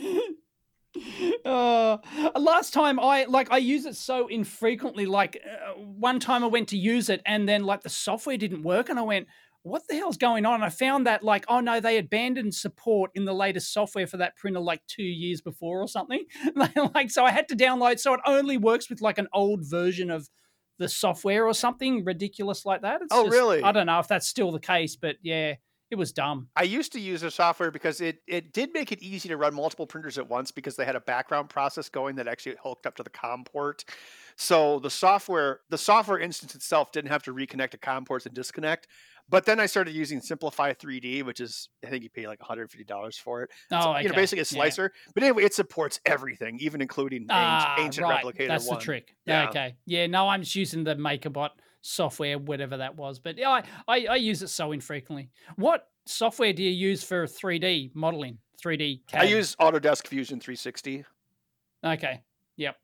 Last time I use it so infrequently. One time I went to use it, and then the software didn't work, and I went, what the hell's going on? And I found that oh no, they abandoned support in the latest software for that printer 2 years before or something. So I had to download, so it only works with an old version of the software or something ridiculous like that. It's really? I don't know if that's still the case, but yeah, it was dumb. I used to use the software because it did make it easy to run multiple printers at once, because they had a background process going that actually hooked up to the COM port. So the software instance itself didn't have to reconnect to COM ports and disconnect. But then I started using Simplify 3D, which is, I think you pay $150 for it. Okay. Basically a slicer. Yeah. But anyway, it supports everything, even including ancient right. replicator. That's 1. the trick. Yeah. Okay. Yeah. No, I'm just using the MakerBot software, whatever that was. But yeah, I use it so infrequently. What software do you use for 3D modeling? 3D CAD? I use Autodesk Fusion 360. Okay. Yep.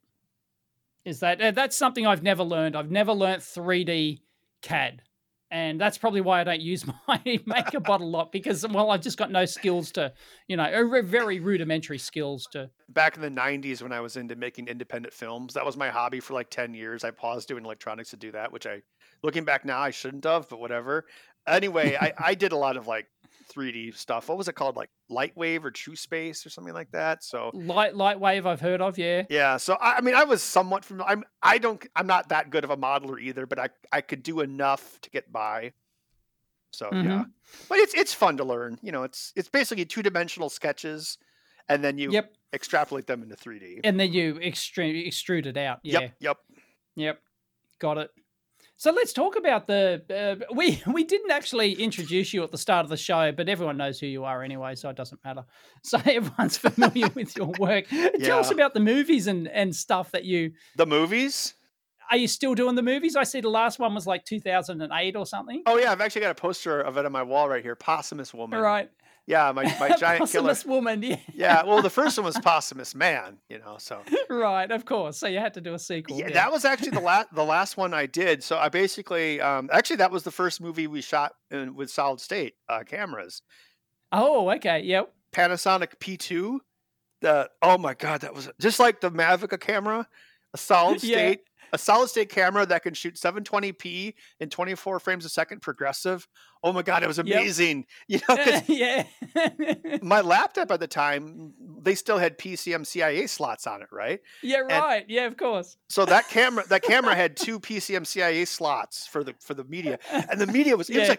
Is that's something I've never learned. I've never learned 3D CAD. And that's probably why I don't use my MakerBot a lot, because, I've just got no skills to, very rudimentary skills to. Back in the 90s, when I was into making independent films, that was my hobby for 10 years. I paused doing electronics to do that, which looking back now, I shouldn't have, but whatever. Anyway, I did a lot of 3D stuff. What was it called? Lightwave or True Space or something like that. So Lightwave I've heard of, yeah. Yeah. So I was somewhat familiar. I'm not that good of a modeler either, but I could do enough to get by. So yeah. But it's fun to learn. It's basically 2-dimensional sketches, and then you extrapolate them into 3D. And then you extrude it out. Yeah. Yep. Got it. So let's talk about we didn't actually introduce you at the start of the show, but everyone knows who you are anyway, so it doesn't matter. So everyone's familiar with your work. Tell us about the movies and stuff that you... The movies? Are you still doing the movies? I see the last one was 2008 or something. Oh yeah, I've actually got a poster of it on my wall right here. Posthumous Woman. Right. Yeah, my giant Posthumous killer. Woman, yeah. Yeah, well, the first one was Posthumous Man, so. Right, of course. So you had to do a sequel. Yeah, that was actually the last one I did. So I basically, actually, that was the first movie we shot with solid state cameras. Oh, okay, yep. Panasonic P2. Oh my God, that was just like the Mavica camera, a solid state. A solid state camera that can shoot 720p in 24 frames a second progressive. Oh my God, it was amazing. Yeah. My laptop at the time, they still had PCM-CIA slots on it, right? Yeah, right. Yeah, of course. So that camera had 2 PCM-CIA slots for the media. And the media was, it was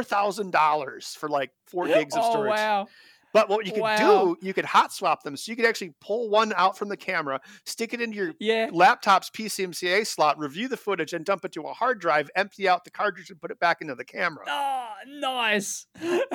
$4,000 for 4 gigs of storage. Oh, wow. But what you could do, you could hot swap them. So you could actually pull one out from the camera, stick it into your laptop's PCMCIA slot, review the footage, and dump it to a hard drive, empty out the cartridge, and put it back into the camera. Oh, nice.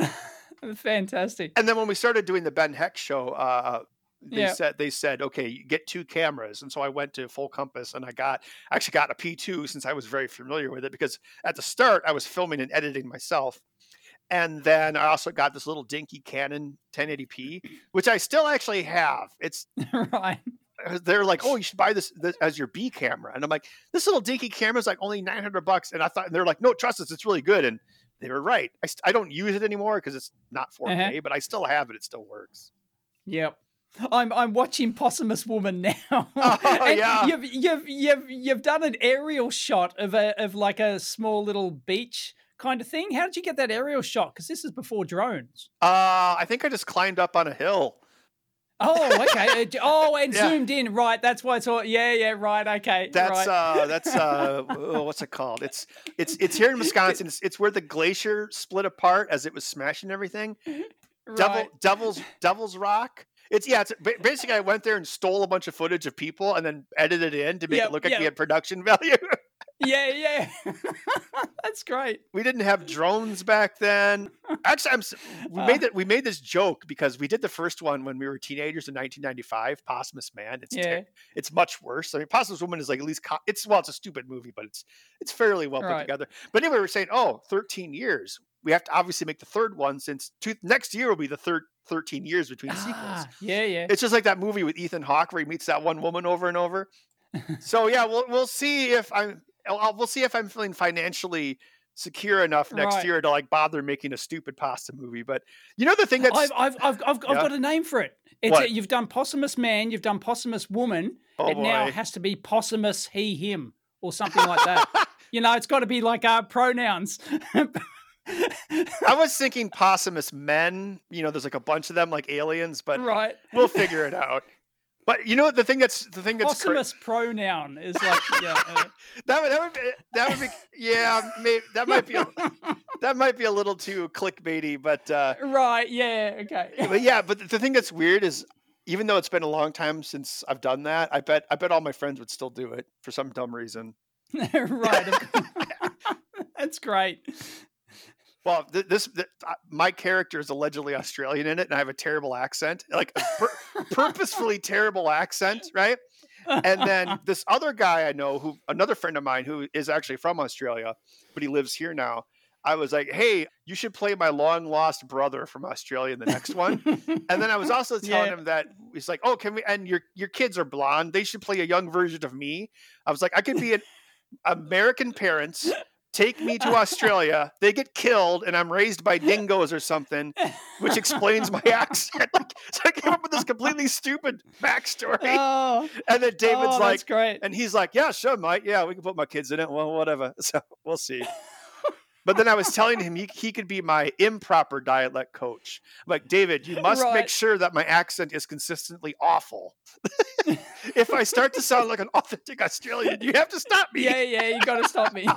Fantastic. And then when we started doing the Ben Heck show, they said, okay, you get 2 cameras. And so I went to Full Compass, and I actually got a P2 since I was very familiar with it, because at the start I was filming and editing myself. And then I also got this little dinky Canon 1080p, which I still actually have. It's right. They're like, oh, you should buy this as your B camera. And I'm like, this little dinky camera is only $900. And they're like, no, trust us, it's really good. And they were right. I don't use it anymore because it's not 4K, but I still have it. It still works. Yep. I'm watching Posthumous Woman now. Oh, yeah. You've done an aerial shot of a small little beach kind of thing. How did you get that aerial shot? Because this is before drones. I think I just climbed up on a hill. Oh, okay. And Yeah. zoomed in. Right. That's why it's all. Yeah. Right. Okay. That's right. what's it called? It's here in Wisconsin. It's where the glacier split apart as it was smashing everything. Right. Devil's Rock. It's basically I went there and stole a bunch of footage of people and then edited it in to make it look like we had production value. Yeah. That's great. We didn't have drones back then. Actually, we made this joke because we did the first one when we were teenagers in 1995. Posthumous Man. It's much worse. I mean, Posthumous Woman is like at least it's a stupid movie, but it's fairly well put together. But anyway, we're saying 13 years. We have to obviously make the third one since next year will be the 13 years between sequels. Yeah. It's just like that movie with Ethan Hawke where he meets that one woman over and over. So yeah, we'll see if we'll see if I'm feeling financially secure enough next year to like bother making a stupid pasta movie. But you know the thing that's I've got a name for it. You've done Posthumous Man, you've done Posthumous Woman. Now has to be Posthumous he him or something like that. It's got to be like pronouns. I was thinking Posthumous Men. There's like a bunch of them like aliens, but we'll figure it out. But the thing that's Posthumous pronoun is like that might be a little too clickbaity, but okay. But the thing that's weird is even though it's been a long time since I've done that, I bet all my friends would still do it for some dumb reason. Right. That's great. Well, my character is allegedly Australian in it, and I have a terrible accent, like purposefully terrible accent, right? And then this other guy I know, another friend of mine who is actually from Australia, but he lives here now. I was like, hey, you should play my long lost brother from Australia in the next one. And then I was also telling him that he's like, oh, can we? And your kids are blonde. They should play a young version of me. I was like, I could be an American parents. Take me to Australia. They get killed, and I'm raised by dingoes or something, which explains my accent. So I came up with this completely stupid backstory. And then David's like, great. And he's like, yeah, sure, Mike. Yeah, we can put my kids in it. Well, whatever. So we'll see. But then I was telling him he could be my improper dialect coach. I'm like, David, you must make sure that my accent is consistently awful. If I start to sound like an authentic Australian, you have to stop me. Yeah, you got to stop me.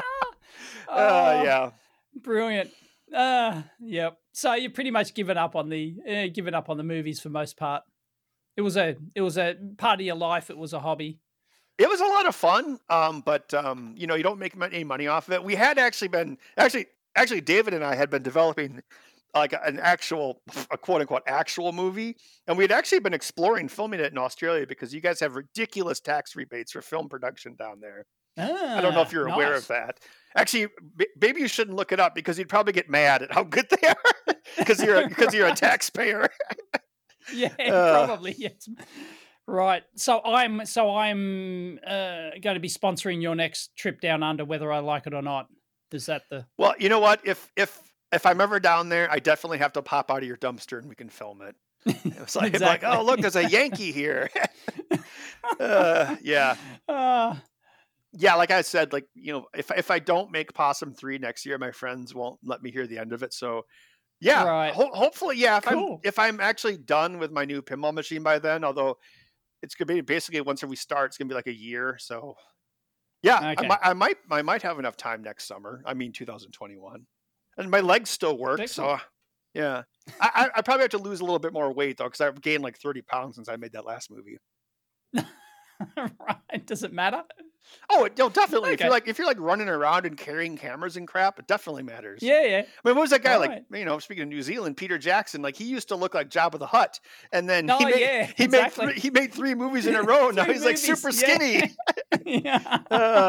Yeah. Brilliant. Yep. So you're pretty much given up on the movies for most part. It was a part of your life. It was a hobby. It was a lot of fun, but you don't make any money off of it. We had actually David and I had been developing like a quote unquote actual movie, and we had actually been exploring filming it in Australia because you guys have ridiculous tax rebates for film production down there. I don't know if you're aware of that. Actually, maybe you shouldn't look it up because you'd probably get mad at how good they are because you're a taxpayer. Yeah, probably yes. Right. So I'm going to be sponsoring your next trip down under, whether I like it or not. Is that the? Well, you know what? If I'm ever down there, I definitely have to pop out of your dumpster and we can film it. It's like, Exactly. oh, look, there's a Yankee here. Yeah. Yeah, like I said, like, if I don't make Possum 3 next year, my friends won't let me hear the end of it. So yeah, right. Hopefully, yeah. Cool. If I'm actually done with my new pinball machine by then, although it's gonna be basically once we start, it's gonna be like a year. So yeah, Okay. I might have enough time next summer. I mean, 2021, and my legs still work. Excellent. So yeah, I probably have to lose a little bit more weight though, because I've gained like 30 pounds since I made that last movie. Right. Does it matter? Oh, no, definitely. Okay. If you're like running around and carrying cameras and crap, it definitely matters. Yeah. I mean, what was that guy All like? Speaking of New Zealand, Peter Jackson. Like he used to look like Jabba the Hutt, and then he made 3 movies in a row. Now he's like super skinny. Yeah.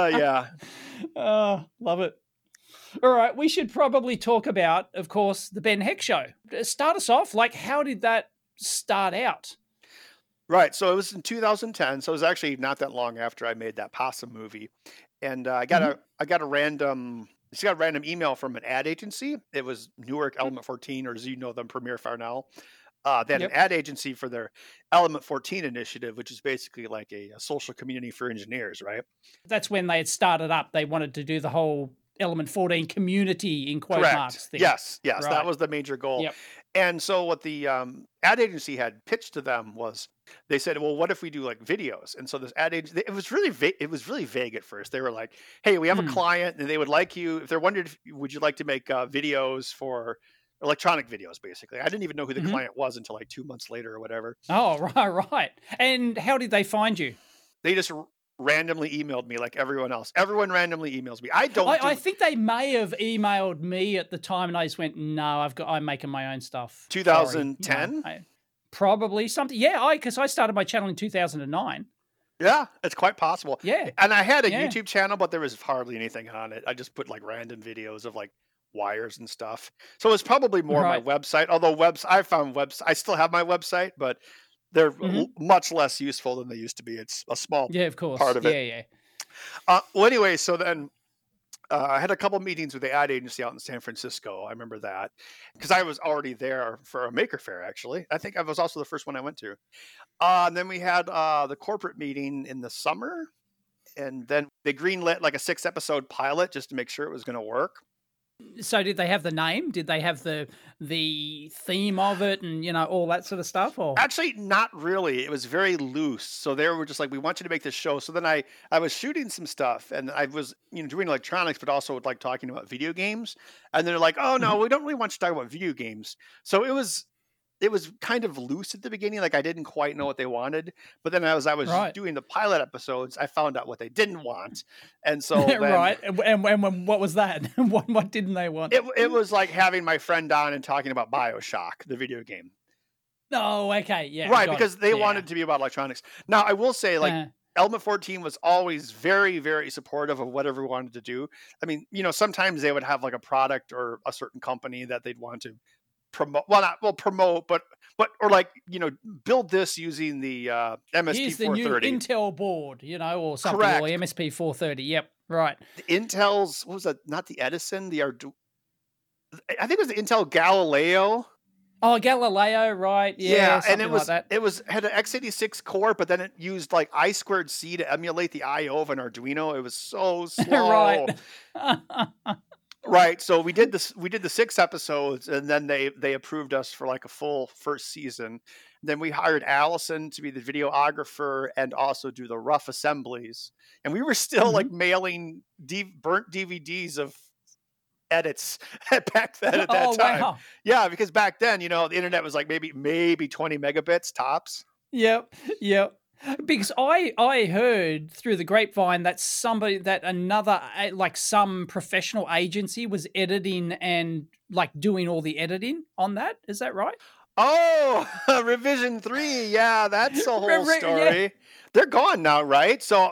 Yeah. Love it. All right, we should probably talk about, of course, the Ben Heck Show. Start us off. Like, how did that start out? Right. So it was in 2010. So it was actually not that long after I made that Possum movie. And I got a random email from an ad agency. It was Newark Element 14, or as you know them, Premier Farnell. They had an ad agency for their Element 14 initiative, which is basically like a social community for engineers, right? That's when they had started up. They wanted to do the whole Element 14 community in quote Correct. marks thing. Yes, Right. that was the major goal. Yep. And so what the ad agency had pitched to them was, they said, well, what if we do like videos? And so this ad agency, it was really vague at first. They were like, hey, we have a client and they would like you, if they're wondering, would you like to make videos for electronic videos, basically. I didn't even know who the client was until like 2 months later or whatever. Oh, right. And how did they find you? They just randomly emailed me like everyone else. Everyone randomly emails me. I think they may have emailed me at the time, and I just went, no, I'm making my own stuff. 2010? You know, probably something. Yeah, because I started my channel in 2009. Yeah, it's quite possible. Yeah. And I had a YouTube channel, but there was hardly anything on it. I just put like random videos of like wires and stuff. So it's probably more my website. Although I found I still have my website, but they're much less useful than they used to be. It's a small of course. part of it. Yeah. Well, anyway, so then I had a couple meetings with the ad agency out in San Francisco. I remember that because I was already there for a Maker Faire, actually. I think I was also the first one I went to. And then we had the corporate meeting in the summer. And then they greenlit like a 6-episode pilot just to make sure it was going to work. So did they have the name? Did they have the theme of it and, you know, all that sort of stuff? Or actually, not really. It was very loose. So they were just like, we want you to make this show. So then I was shooting some stuff and I was, doing electronics, but also like talking about video games. And they're like, oh no, we don't really want you to talk about video games. So it was kind of loose at the beginning. Like I didn't quite know what they wanted, but then as I was doing the pilot episodes, I found out what they didn't want. And so right. And what was that? What didn't they want? It was like having my friend on and talking about BioShock, the video game. Oh, okay. Yeah. Right. Because they wanted to be about electronics. Now I will say Element 14 was always very, very supportive of whatever we wanted to do. I mean, sometimes they would have like a product or a certain company that they'd want to promote, or like, build this using the MSP Here's 430. the new Intel board, or something, Correct. or MSP 430. Yep, right. The Intel's, what was that? Not the Edison, I think it was the Intel Galileo. Oh, Galileo, right? Yeah, and it was like that. Had an x86 core, but then it used like I2C to emulate the I/O of an Arduino. It was so slow. Right. Right. So we did the 6 episodes and then they approved us for like a full first season. Then we hired Allison to be the videographer and also do the rough assemblies. And we were still like mailing burnt DVDs of edits back then at that time. Wow. Yeah, because back then, the internet was like maybe 20 megabits tops. Yep. Because I heard through the grapevine that some professional agency was editing and like doing all the editing on that. Is that right? Oh, Revision 3. Yeah, that's a whole story. Yeah. They're gone now, right? So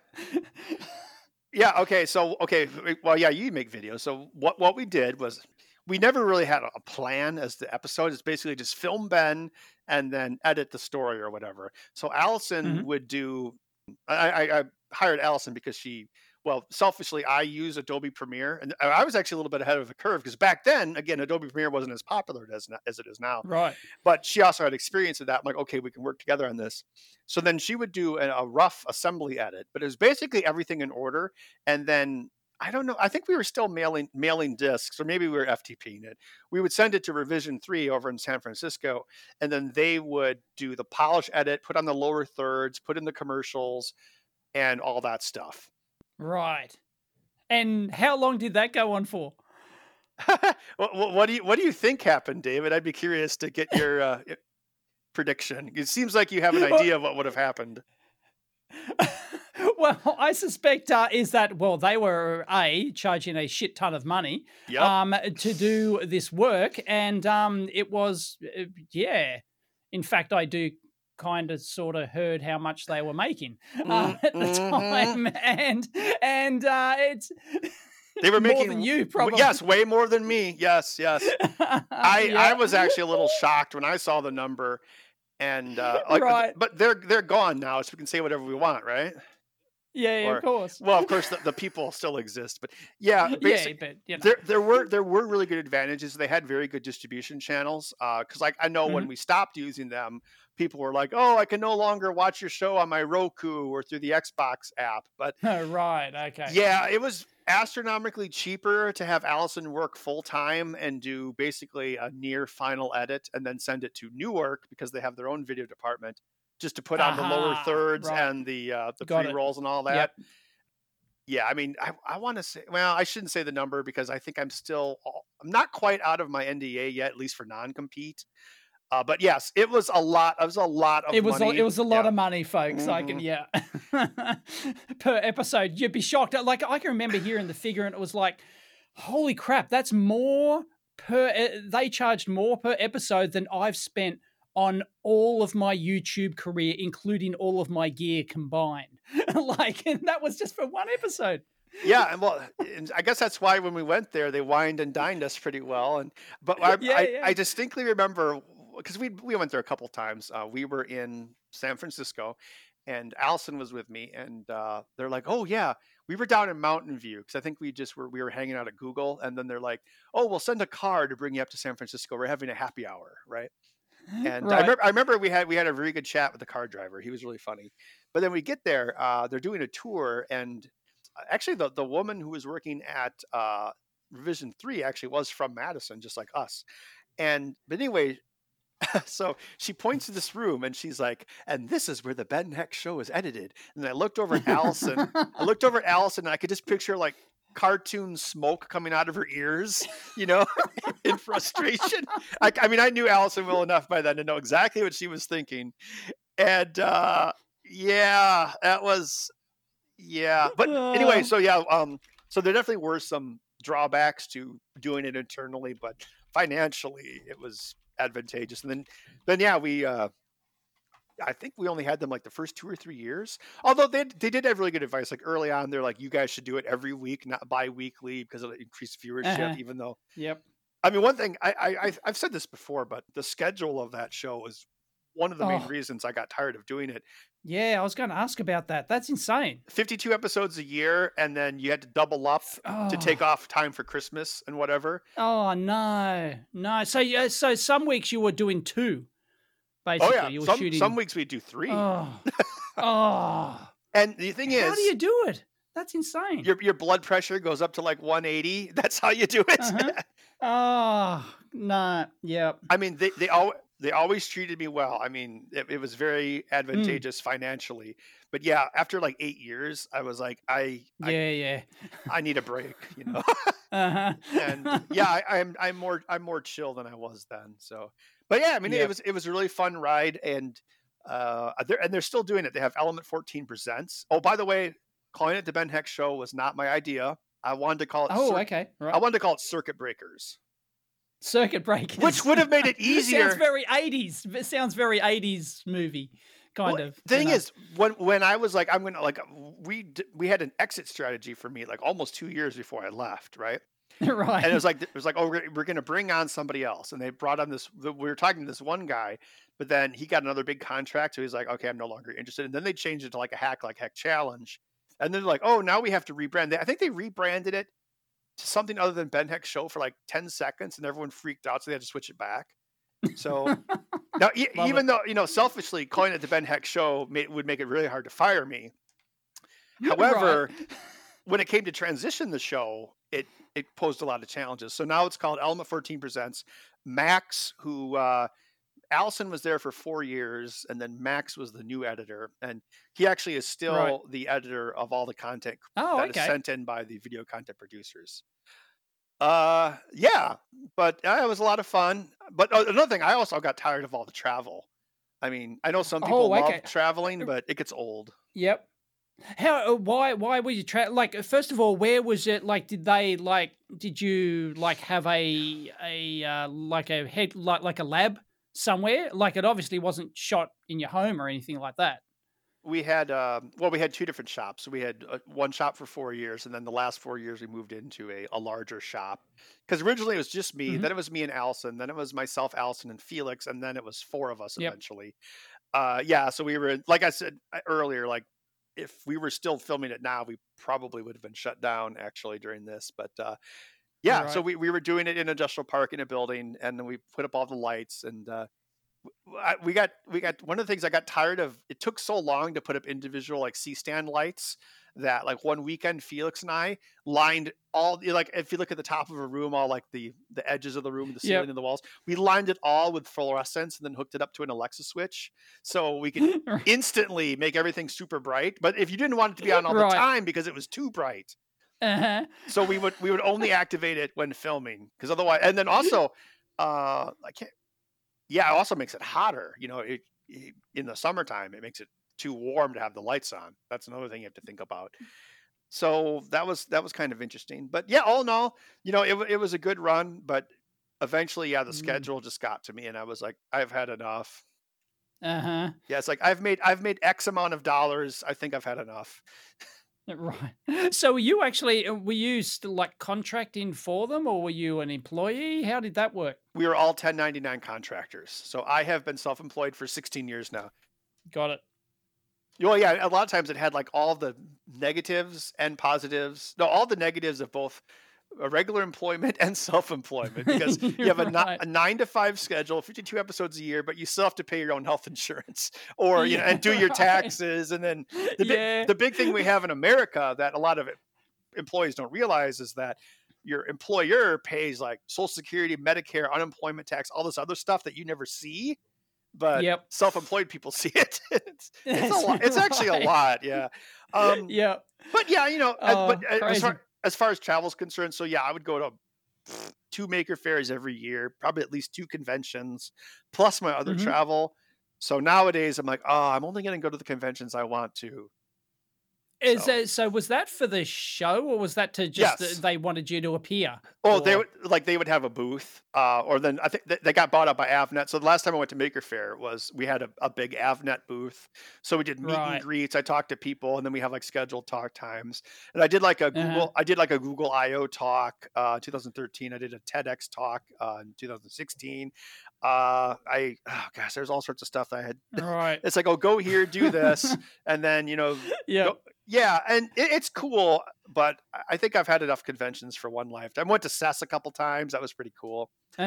yeah, okay. So well, yeah, you make videos. So what we did was we never really had a plan as the episode. It's basically just film Ben and then edit the story or whatever. So Allison would do, I hired Allison because selfishly, I use Adobe Premiere. And I was actually a little bit ahead of the curve because back then, again, Adobe Premiere wasn't as popular as it is now. Right. But she also had experience with that. I'm like, okay, we can work together on this. So then she would do a rough assembly edit, but it was basically everything in order. And then I don't know. I think we were still mailing discs, or maybe we were FTPing it. We would send it to Revision 3 over in San Francisco, and then they would do the polish edit, put on the lower thirds, put in the commercials, and all that stuff. Right. And how long did that go on for? What do you think happened, David? I'd be curious to get your prediction. It seems like you have an idea of what would have happened. Well, I suspect is that they were charging a shit ton of money to do this work, and it was In fact, I do kind of sort of heard how much they were making at the time, and it's they were making more than you, probably. Yes, way more than me. Yes. I was actually a little shocked when I saw the number, and right. But they're gone now, so we can say whatever we want, right? Yeah, or, of course. well, of course, the people still exist, but yeah, But you know. there were really good advantages. They had very good distribution channels. Because like I know when we stopped using them, people were like, "Oh, I can no longer watch your show on my Roku or through the Xbox app." But right, okay, yeah, it was astronomically cheaper to have Allison work full time and do basically a near final edit and then send it to Newark because they have their own video department, just to put on the lower thirds and the pre-rolls and all that. Yep. Yeah, I mean, I want to say, well, I shouldn't say the number because I think I'm not quite out of my NDA yet, at least for non-compete. But yes, it was a lot. It was a lot of money. It was a lot of money, folks. I can, per episode, you'd be shocked. Like I can remember hearing the figure, and it was like, holy crap, that's more they charged more per episode than I've spent on all of my YouTube career, including all of my gear combined. And that was just for one episode. Yeah, and well, I guess that's why when we went there, they wined and dined us pretty well. But I distinctly remember, because we went there a couple times. We were in San Francisco, and Allison was with me, and they're like, "Oh yeah, we were down in Mountain View," because I think we were hanging out at Google, and then they're like, "Oh, we'll send a car to bring you up to San Francisco. We're having a happy hour, right?" And right. I remember we had a very good chat with the car driver. He was really funny. But then we get there, they're doing a tour, and actually the woman who was working at Revision 3 actually was from Madison, just like us. But anyway, so she points to this room and she's like, "And this is where the Ben Heck show is edited." And I looked over at Allison. And I could just picture like cartoon smoke coming out of her ears, in frustration. I mean, I knew Allison well enough by then to know exactly what she was thinking. And yeah, that was, yeah. But anyway, so yeah, so there definitely were some drawbacks to doing it internally, but financially it was advantageous. And then yeah, we I think we only had them like the first 2 or 3 years. Although they did have really good advice. Like early on, they're like, "You guys should do it every week, not bi-weekly, because it'll increase viewership." Even though, I mean, one thing I've said this before, but the schedule of that show was one of the main reasons I got tired of doing it. Yeah, I was going to ask about that. That's insane. 52 episodes a year, and then you had to double up to take off time for Christmas and whatever. Oh no. So some weeks you were doing 2. Basically, you were shooting. Some weeks we do 3. And the thing is, how do you do it? That's insane. Your blood pressure goes up to like 180. That's how you do it. No. Yeah. I mean, they always treated me well. I mean, it was very advantageous financially. But yeah, after like 8 years, I was like, I need a break, And yeah, I'm more chill than I was then. So, but yeah, I mean, it was a really fun ride, and they're still doing it. They have Element 14 Presents. Oh, by the way, calling it the Ben Heck Show was not my idea. I wanted to call it. Okay. Right. I wanted to call it Circuit Breakers. Circuit Breakers, which would have made it easier. Sounds very 80s. It sounds very 80s movie kind of. The thing is, when I was like, I'm gonna like, we had an exit strategy for me like almost 2 years before I left, right? Right. And it was like, oh, we're gonna bring on somebody else, and they brought on we were talking to this one guy, but then he got another big contract, so he's like, okay, I'm no longer interested. And then they changed it to like a Hack Like Heck challenge, and then like, oh, now we have to rebrand. I think they rebranded it to something other than Ben Heck Show for like 10 seconds, and everyone freaked out, so they had to switch it back. So now, even though, selfishly calling it the Ben Heck Show would make it really hard to fire me. However, when it came to transition the show, it posed a lot of challenges. So now it's called Element 14 Presents. Max, who Allison was there for 4 years, and then Max was the new editor, and he actually is still the editor of all the content is sent in by the video content producers. Yeah, but it was a lot of fun. But another thing, I also got tired of all the travel. I mean, I know some people love traveling, but it gets old. Yep. Why were you like, first of all, where was it? Like, did you like have a lab somewhere? Like, it obviously wasn't shot in your home or anything like that. We had we had 2 different shops. So we had one shop for 4 years, and then the last 4 years we moved into a larger shop, because originally it was just me. Then it was me and Allison. Then it was myself, Allison, and Felix, and then it was 4 of us eventually. So we were, like I said earlier, like if we were still filming it now, we probably would have been shut down actually during this. But yeah, so we were doing it in Industrial Park in a building, and then we put up all the lights, and we got one of the things I got tired of. It took so long to put up individual like C-stand lights that like one weekend Felix and I lined all, like if you look at the top of a room, all like the edges of the room, the ceiling and the walls, we lined it all with fluorescence and then hooked it up to an Alexa switch so we could instantly make everything super bright. But if you didn't want it to be on all the time because it was too bright, so we would only activate it when filming, because otherwise, and then also it also makes it hotter. You know, in the summertime, it makes it too warm to have the lights on. That's another thing you have to think about. So that was kind of interesting. But yeah, all in all, you know, it was a good run. But eventually, the schedule just got to me, and I was like, I've had enough. Yeah, it's like I've made X amount of dollars. I think I've had enough. Right. So were you like contracting for them, or were you an employee? How did that work? We were all 1099 contractors. So I have been self-employed for 16 years now. Got it. Well, yeah, a lot of times it had like all the negatives and positives. No, all the negatives of both a regular employment and self-employment, because you have a 9-to-5 schedule, 52 episodes a year, but you still have to pay your own health insurance or, you know, and do your taxes. And then the big thing we have in America that a lot of employees don't realize is that your employer pays like Social Security, Medicare, unemployment tax, all this other stuff that you never see. But self-employed people see it. It's a lot. It's actually a lot. Yeah. But yeah, you know, but as far as travel is concerned, so yeah, I would go to 2 maker fairs every year, probably at least 2 conventions, plus my other travel. So nowadays I'm like, I'm only going to go to the conventions I want to. So was that for the show, or was that to just they wanted you to appear? Oh, they would have a booth, or then I think they got bought up by Avnet. So the last time I went to Maker Faire we had a big Avnet booth. So we did meet and greets. I talked to people, and then we have like scheduled talk times. And I did like a Google I/O talk, 2013. I did a TEDx talk in 2016. There's all sorts of stuff that I had. Right. It's like, go here, do this, and then and it's cool, but I think I've had enough conventions for one lifetime. I went to CES a couple times. That was pretty cool.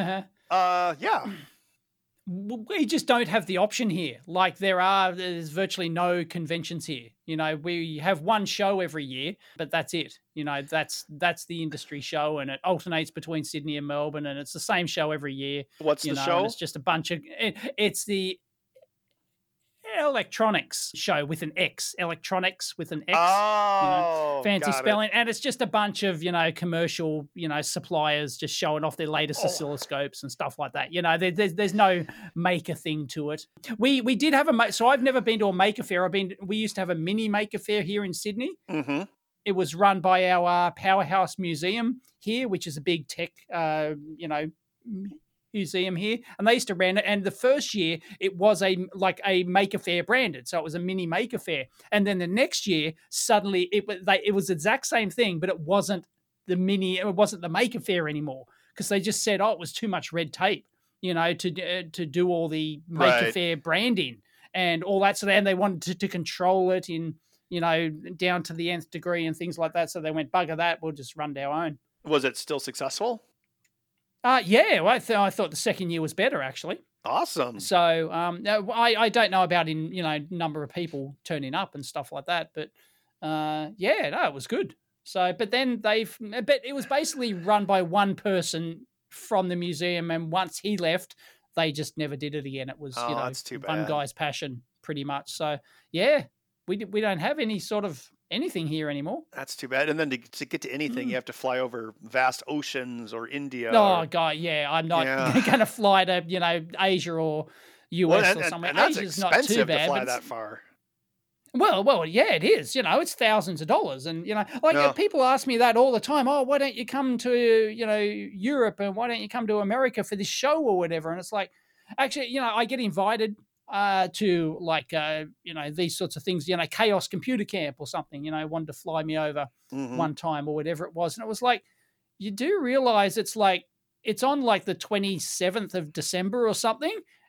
We just don't have the option here. Like there's virtually no conventions here. You know, we have one show every year, but that's it. You know, that's the industry show, and it alternates between Sydney and Melbourne, and it's the same show every year. What's the show? It's just a bunch of it's the electronics show with an X, electronics with an X, fancy spelling. And it's just a bunch of, commercial, suppliers just showing off their latest oscilloscopes and stuff like that. There's no maker thing to it. We did have so I've never been to a maker fair. We used to have a mini maker fair here in Sydney. Mm-hmm. It was run by our Powerhouse Museum here, which is a big tech, museum here, and they used to run it. And the first year it was a maker fair branded, so it was a mini maker fair. And then the next year suddenly it was the exact same thing, but it wasn't the maker fair anymore, because they just said, it was too much red tape, to do all the maker fair branding and all that. So they wanted to control it in down to the nth degree and things like that. So they went, bugger that, we'll just run our own. Was it still successful? I thought the second year was better, actually. Awesome. So I don't know about number of people turning up and stuff like that, but it was good. So, but then it was basically run by one person from the museum, and once he left, they just never did it again. It was that's too bad. One guy's passion, pretty much. So we don't have any sort of anything here anymore. That's too bad. And then to get to anything, you have to fly over vast oceans or India. God, yeah. I'm not going to fly to, Asia or US or somewhere. And that's Asia's expensive not too bad, to fly that far. Well, yeah, it is. It's thousands of dollars. And, people ask me that all the time. Oh, why don't you come to, Europe, and why don't you come to America for this show or whatever? And it's like, actually, I get invited to these sorts of things, Chaos Computer Camp or something, wanted to fly me over one time or whatever it was. And it was like, you do realize it's on like the 27th of December or something.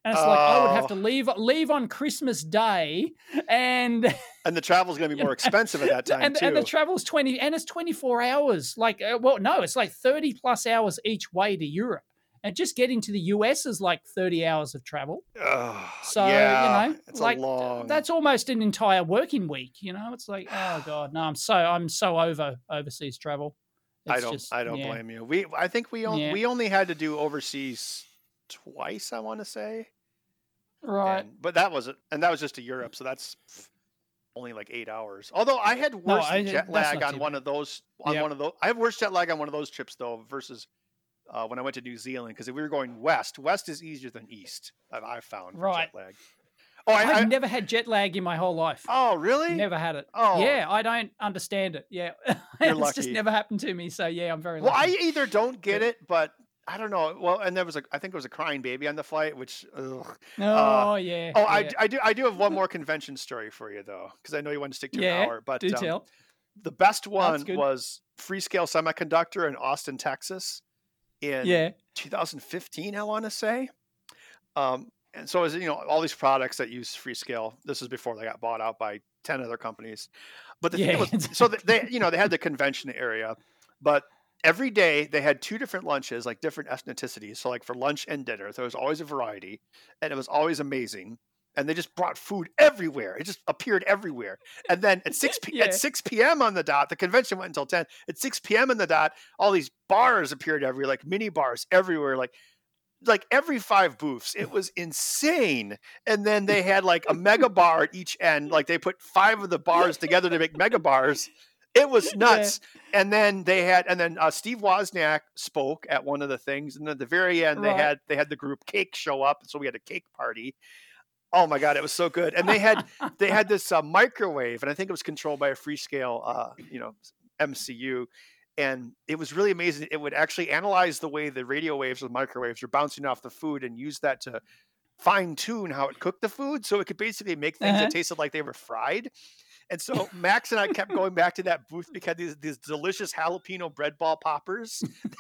And it's like I would have to leave on Christmas Day, and the travel's going to be more expensive at that time too. And the travel's 24 hours. Like, no, it's like 30 plus hours each way to Europe, and just getting to the US is like 30 hours of travel. So it's like long... that's almost an entire working week. It's like, oh god, no, I'm so over overseas travel. I don't blame you. I think we only had to do overseas twice, I want to say. Right. But that was just to Europe, so that's only like 8 hours. Although I had worse jet lag on one of those. I have worse jet lag on one of those trips though versus when I went to New Zealand, because if we were going west is easier than east. I've found for jet lag. Oh, I've never had jet lag in my whole life. Oh, really? Never had it. Oh, yeah. I don't understand it. Yeah, it's just never happened to me. So yeah, I'm very lucky. Well, I either don't get it, but I don't know. Well, and I think there was a crying baby on the flight, which. Yeah. Oh, yeah. I do have one more convention story for you though, because I know you want to stick to an hour. But do tell. The best one was Freescale Semiconductor in Austin, Texas, in 2015. I want to say. And so, as all these products that use Freescale, this is before they got bought out by 10 other companies. But the thing was, so they had the convention area, but every day they had 2 different lunches, like different ethnicities. So, like for lunch and dinner, there was always a variety, and it was always amazing. And they just brought food everywhere. It just appeared everywhere. And then at 6 p.m. on the dot, the convention went until 10. At 6 p.m. on the dot, all these bars appeared everywhere, like mini bars everywhere, like every 5 booths. It was insane. And then they had like a mega bar at each end. Like they put 5 of the bars together to make mega bars. It was nuts. Yeah. And then Steve Wozniak spoke at one of the things. And at the very end, they had the group Cake show up. So we had a cake party. Oh my God, it was so good. And they had this microwave, and I think it was controlled by a Freescale, MCU. And it was really amazing. It would actually analyze the way the radio waves or the microwaves are bouncing off the food and use that to fine tune how it cooked the food. So it could basically make things that tasted like they were fried. And so Max and I kept going back to that booth because these delicious jalapeno bread ball poppers.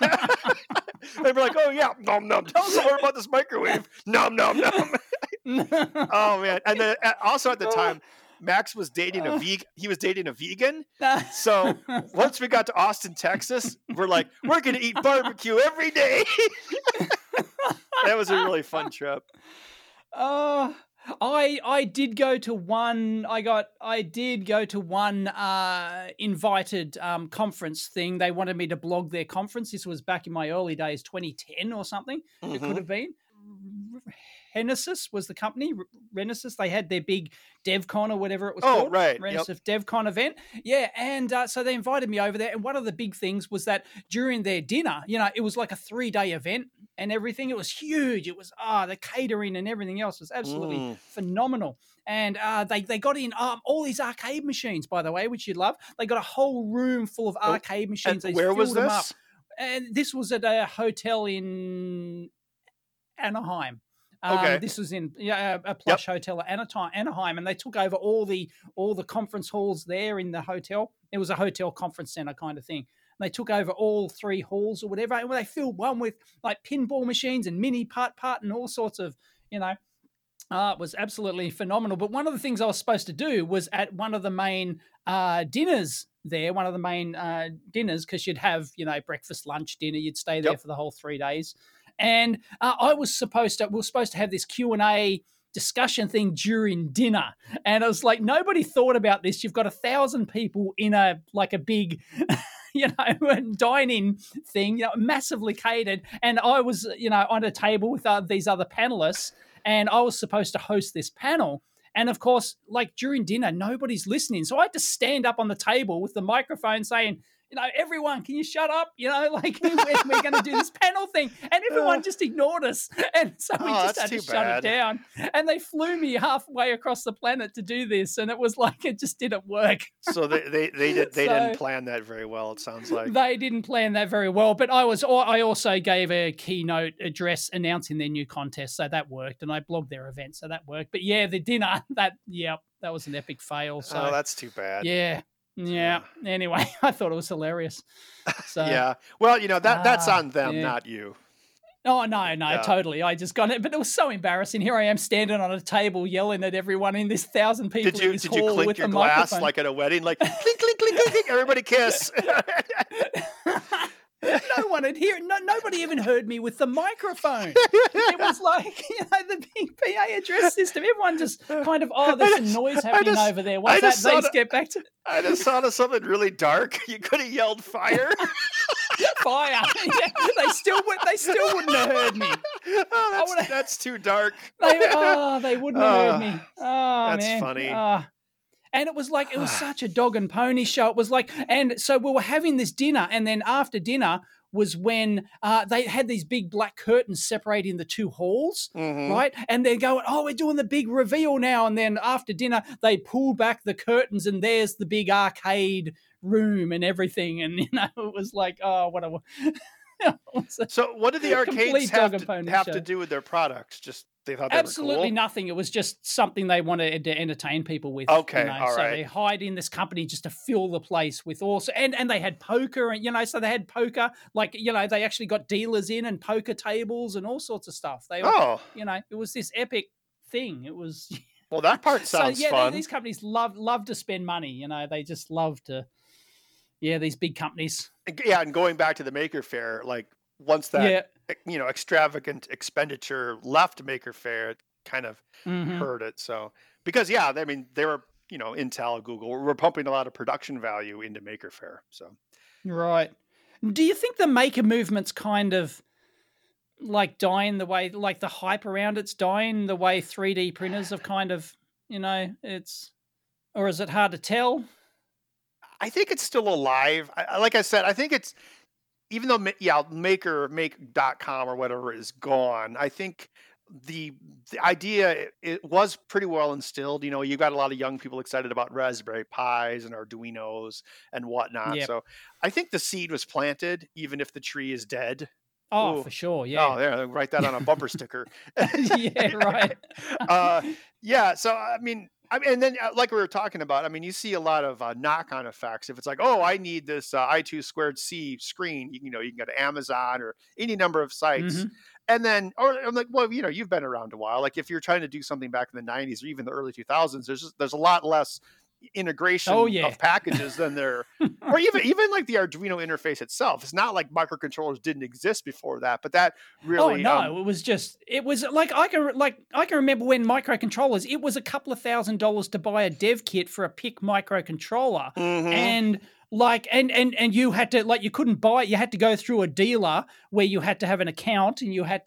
They were like, oh yeah, nom nom. Tell us more about this microwave. Nom nom nom. Oh man. And then also at the time, Max was dating a vegan. He was dating a vegan. So once we got to Austin, Texas, we're like, we're going to eat barbecue every day. That was a really fun trip. I did go to one. I did go to one invited conference thing. They wanted me to blog their conference. This was back in my early days, 2010 or something. It could have been. Renesas was the company. Renesas. They had their big DevCon or whatever it was called. Right. Renesas DevCon event. Yeah. And so they invited me over there. And one of the big things was that during their dinner, it was like a 3-day event and everything. It was huge. It was, the catering and everything else was absolutely phenomenal. And they got in all these arcade machines, by the way, which you'd love. They got a whole room full of arcade machines. And where was this? Up. And this was at a hotel in Anaheim. This was in a plush hotel at Anaheim, and they took over all the conference halls there in the hotel. It was a hotel conference center kind of thing. And they took over all 3 halls or whatever, and they filled one with like pinball machines and mini putt and all sorts of, it was absolutely phenomenal. But one of the things I was supposed to do was at one of the main dinners there, because you'd have, breakfast, lunch, dinner, you'd stay there for the whole 3 days. And we were supposed to have this Q&A discussion thing during dinner. And I was like, nobody thought about this. You've got 1,000 people in a big, dining thing, massively catered. And I was, on a table with these other panelists, and I was supposed to host this panel. And of course, during dinner, nobody's listening. So I had to stand up on the table with the microphone saying, everyone, can you shut up? We're going to do this panel thing. And everyone just ignored us. And so we just had to shut it down. And they flew me halfway across the planet to do this. And it was it just didn't work. So they didn't plan that very well, it sounds like. They didn't plan that very well. But I also gave a keynote address announcing their new contest. So that worked. And I blogged their event. So that worked. But yeah, the dinner, that was an epic fail. So that's too bad. Yeah. Anyway, I thought it was hilarious. So yeah. Well, that's on them, not you. Oh, no, totally. I just got it, but it was so embarrassing. Here I am standing on a table yelling at everyone in this 1,000 people in this hall. Did you clink your glass microphone. like at a wedding? Like, clink, clink, clink, clink, clink, everybody kiss. No one had heard. Nobody even heard me with the microphone. It was like, the big PA address system. Everyone just kind of, there's some noise happening over there. What's that? Let's get back to. I just thought of something really dark. You could have yelled fire. Fire. Yeah, they still wouldn't have heard me. That's too dark. They wouldn't have heard me. That's man. funny. And it was such a dog and pony show. It was like, and so we were having this dinner, and then after dinner was when they had these big black curtains separating the two halls, right? And they're going, we're doing the big reveal now. And then after dinner, they pull back the curtains, and there's the big arcade room and everything. And, it was like, whatever. So what did the arcades have to do with their products? Just they thought they absolutely were cool? Nothing. It was just something they wanted to entertain people with. Okay, all so right. they hired in this company just to fill the place with also, and they had poker, and so they had poker, like they actually got dealers in and poker tables and all sorts of stuff. They were, it was this epic thing. It was. Well, that part sounds fun. These companies love to spend money. They just love to. Yeah, these big companies. Yeah, and going back to the Maker Faire, like once that extravagant expenditure left Maker Faire, it kind of hurt it. So because they were Intel, Google were pumping a lot of production value into Maker Faire. So right. Do you think the maker movement's kind of like dying the way, like the hype around it's dying the way 3D printers have kind of, or is it hard to tell? I think it's still alive. Like I said, I think it's, even though, make.com or whatever is gone, I think the idea, it was pretty well instilled. You've got a lot of young people excited about Raspberry Pis and Arduinos and whatnot. Yep. So I think the seed was planted, even if the tree is dead. Oh, for sure. Yeah. Oh, there, write that on a bumper sticker. Yeah, right. So, and then like we were talking about, you see a lot of knock-on effects. If it's like, I need this I2²C screen, you can go to Amazon or any number of sites. And then, or I'm like, well, you've been around a while. Like if you're trying to do something back in the 90s or even the early 2000s, there's a lot less integration of packages than there, or even like the Arduino interface itself. It's not like microcontrollers didn't exist before that, but that really. It was like I can remember when microcontrollers. It was a couple of $1,000s to buy a dev kit for a PIC microcontroller, and and you had to you couldn't buy it. You had to go through a dealer where you had to have an account, and you had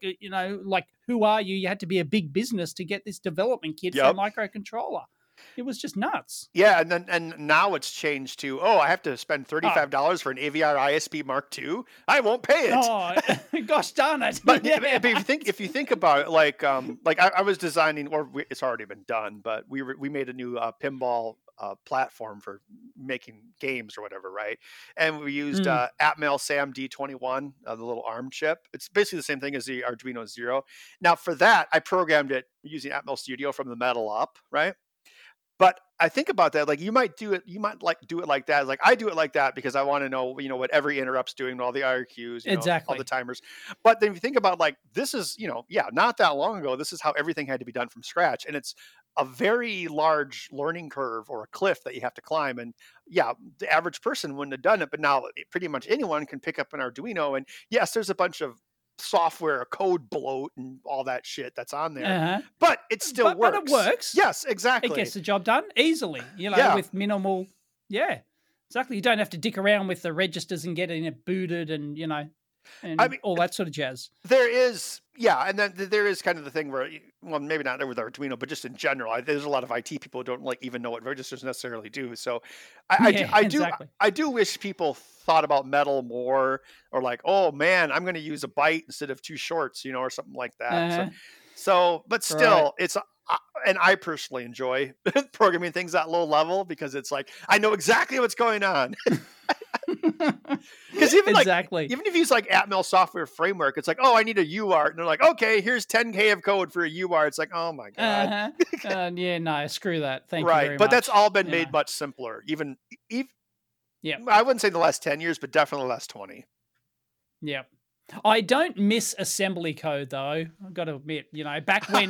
to who are you? You had to be a big business to get this development kit for a microcontroller. It was just nuts. Yeah, and now it's changed to I have to spend $35 for an Aviar ISP Mark II. I won't pay it. Oh, gosh darn it! But if you think about it, I was designing, it's already been done, but we made a new pinball platform for making games or whatever, right? And we used Atmel SAM D21, the little ARM chip. It's basically the same thing as the Arduino Zero. Now for that, I programmed it using Atmel Studio from the metal up, right? But I think about that, you might do it like that. Like I do it like that because I want to know, what every interrupt's doing, all the IRQs, exactly, all the timers. But then if you think about this is, not that long ago, this is how everything had to be done from scratch. And it's a very large learning curve or a cliff that you have to climb. And the average person wouldn't have done it. But now pretty much anyone can pick up an Arduino. And yes, there's a bunch of software code bloat and all that shit that's on there, but it still works. But it works. Yes, exactly. It gets the job done easily, with minimal. Yeah, exactly. You don't have to dick around with the registers and getting it booted and all that sort of jazz. There is, and then there is kind of the thing where, maybe not with Arduino, but just in general, there's a lot of IT people who don't even know what registers necessarily do. So I do wish people thought about metal more, or oh man, I'm going to use a byte instead of two shorts, or something like that. So, but still, it's, and I personally enjoy programming things at low level because it's I know exactly what's going on. Because even even if you use Atmel software framework, it's I need a UART, and they're like, okay, here's 10K of code for a UART. It's oh my god. No, screw that. Thank you very much. But that's all been made much simpler. Even I wouldn't say the last 10 years, but definitely the last 20. Yeah. I don't miss assembly code though. I've got to admit, back when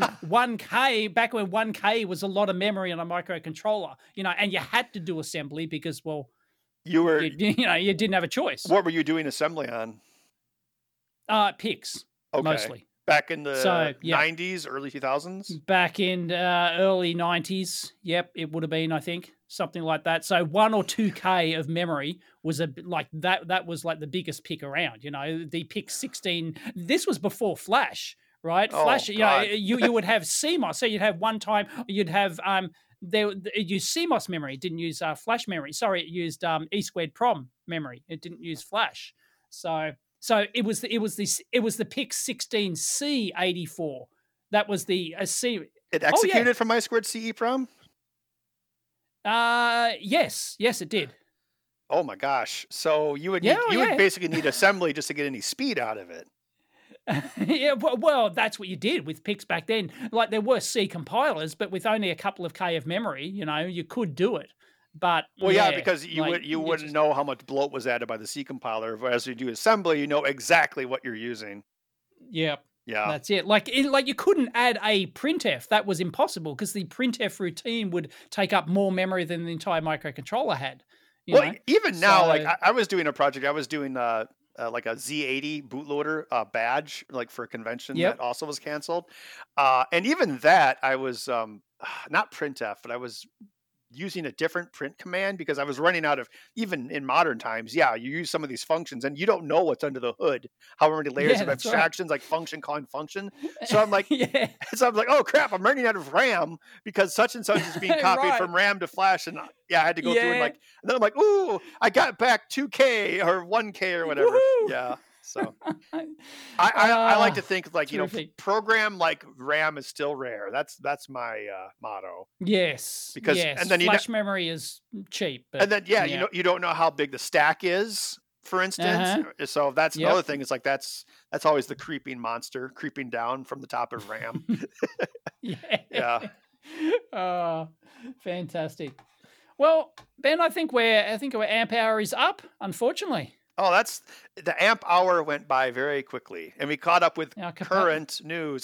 1K was a lot of memory on a microcontroller, and you had to do assembly because, well, you didn't have a choice. What were you doing assembly on? PICs, okay. Mostly. Back in the 90s, early 2000s? Back in early 90s. Yep, it would have been, I think, something like that. So 1 or 2K of memory was that was like the biggest PIC around, the PIC 16. This was before Flash, right? Flash, you would have CMOS. So you'd have one time, you'd have it used CMOS memory, it didn't use flash memory. Sorry, it used E² PROM memory. It didn't use flash. So it was the PIC 16C84. That was the C. It executed from I²C EEPROM? Yes, it did. Oh my gosh! So you would basically need assembly just to get any speed out of it. Yeah, well, that's what you did with PICs back then. Like there were C compilers, but with only a couple of K of memory, you could do it. But because you wouldn't know how much bloat was added by the C compiler. Whereas you do assembly, you know exactly what you're using. Yep. Yeah, that's it. Like you couldn't add a printf. That was impossible because the printf routine would take up more memory than the entire microcontroller had. Even now, like I was doing a project. I was doing like a Z80 bootloader badge, like for a convention that also was canceled. And even that, I was not printf, but I was using a different print command because I was running out of, even in modern times, you use some of these functions and you don't know what's under the hood, how many layers of abstractions, like function calling function. So I'm like, oh crap, I'm running out of RAM because such and such is being copied from RAM to flash. And I had to go through and then I'm like, ooh, I got back 2K or 1K or whatever. Woo-hoo! Yeah. So I like to think like, program like RAM is still rare. That's my motto. Yes. Because and then flash memory is cheap. But, and then you don't know how big the stack is, for instance. So that's another thing. It's like that's always the creeping monster creeping down from the top of RAM. Yeah. Oh, fantastic. Well, Ben, I think our amp hour is up, unfortunately. Oh, that's the amp hour went by very quickly, and we caught up with current news.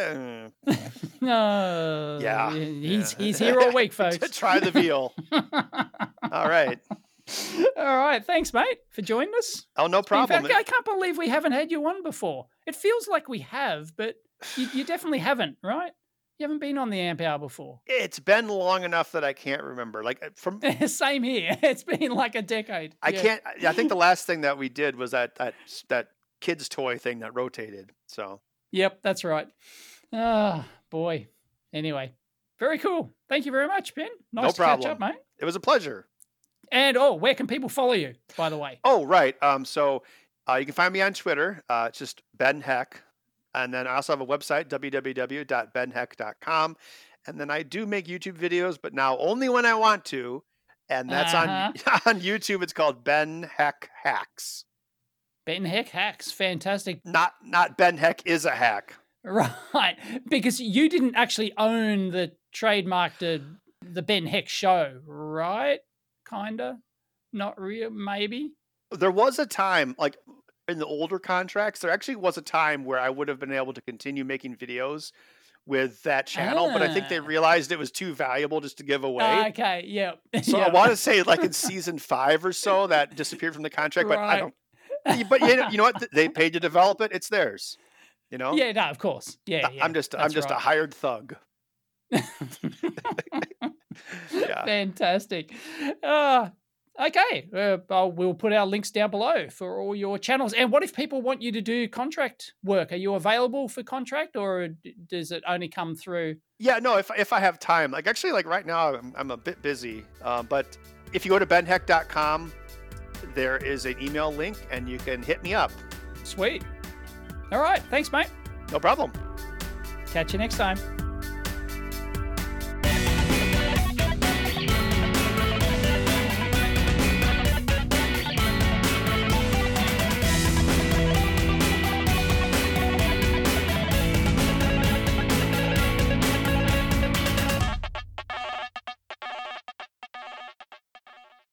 No, he's here all week, folks. Try the veal. All right. All right. Thanks, mate, for joining us. Oh, no problem. I can't believe we haven't had you on before. It feels like we have, but you definitely haven't, right? You haven't been on the amp hour before. It's been long enough that I can't remember. Like same here. It's been like a decade. I think the last thing that we did was that kids toy thing that rotated. So. Yep, that's right. Ah, boy. Anyway, very cool. Thank you very much, Ben. Nice to catch up, mate. It was a pleasure. And where can people follow you, by the way? Oh, right. So you can find me on Twitter. It's just Ben Heck. And then I also have a website, www.benheck.com. And then I do make YouTube videos, but now only when I want to. And that's on YouTube. It's called Ben Heck Hacks. Ben Heck Hacks. Fantastic. Not Ben Heck is a hack. Right. Because you didn't actually own the trademark to the Ben Heck show, right? Kinda. Not real, maybe. There was a time, like in the older contracts, there actually was a time where I would have been able to continue making videos with that channel, but I think they realized it was too valuable just to give away. Okay, yeah. So I want to say like in season 5 or so that disappeared from the contract, but I don't. But you know what? They paid to develop it. It's theirs. Yeah, no, of course. Yeah. I'm just a hired thug. Yeah. Fantastic. Okay, we'll put our links down below for all your channels. And what if people want you to do contract work? Are you available for contract, or does it only come through? Yeah, no, if I have time. Like actually, like right now, I'm a bit busy. But if you go to benheck.com, there is an email link, and you can hit me up. Sweet. All right, thanks, mate. No problem. Catch you next time.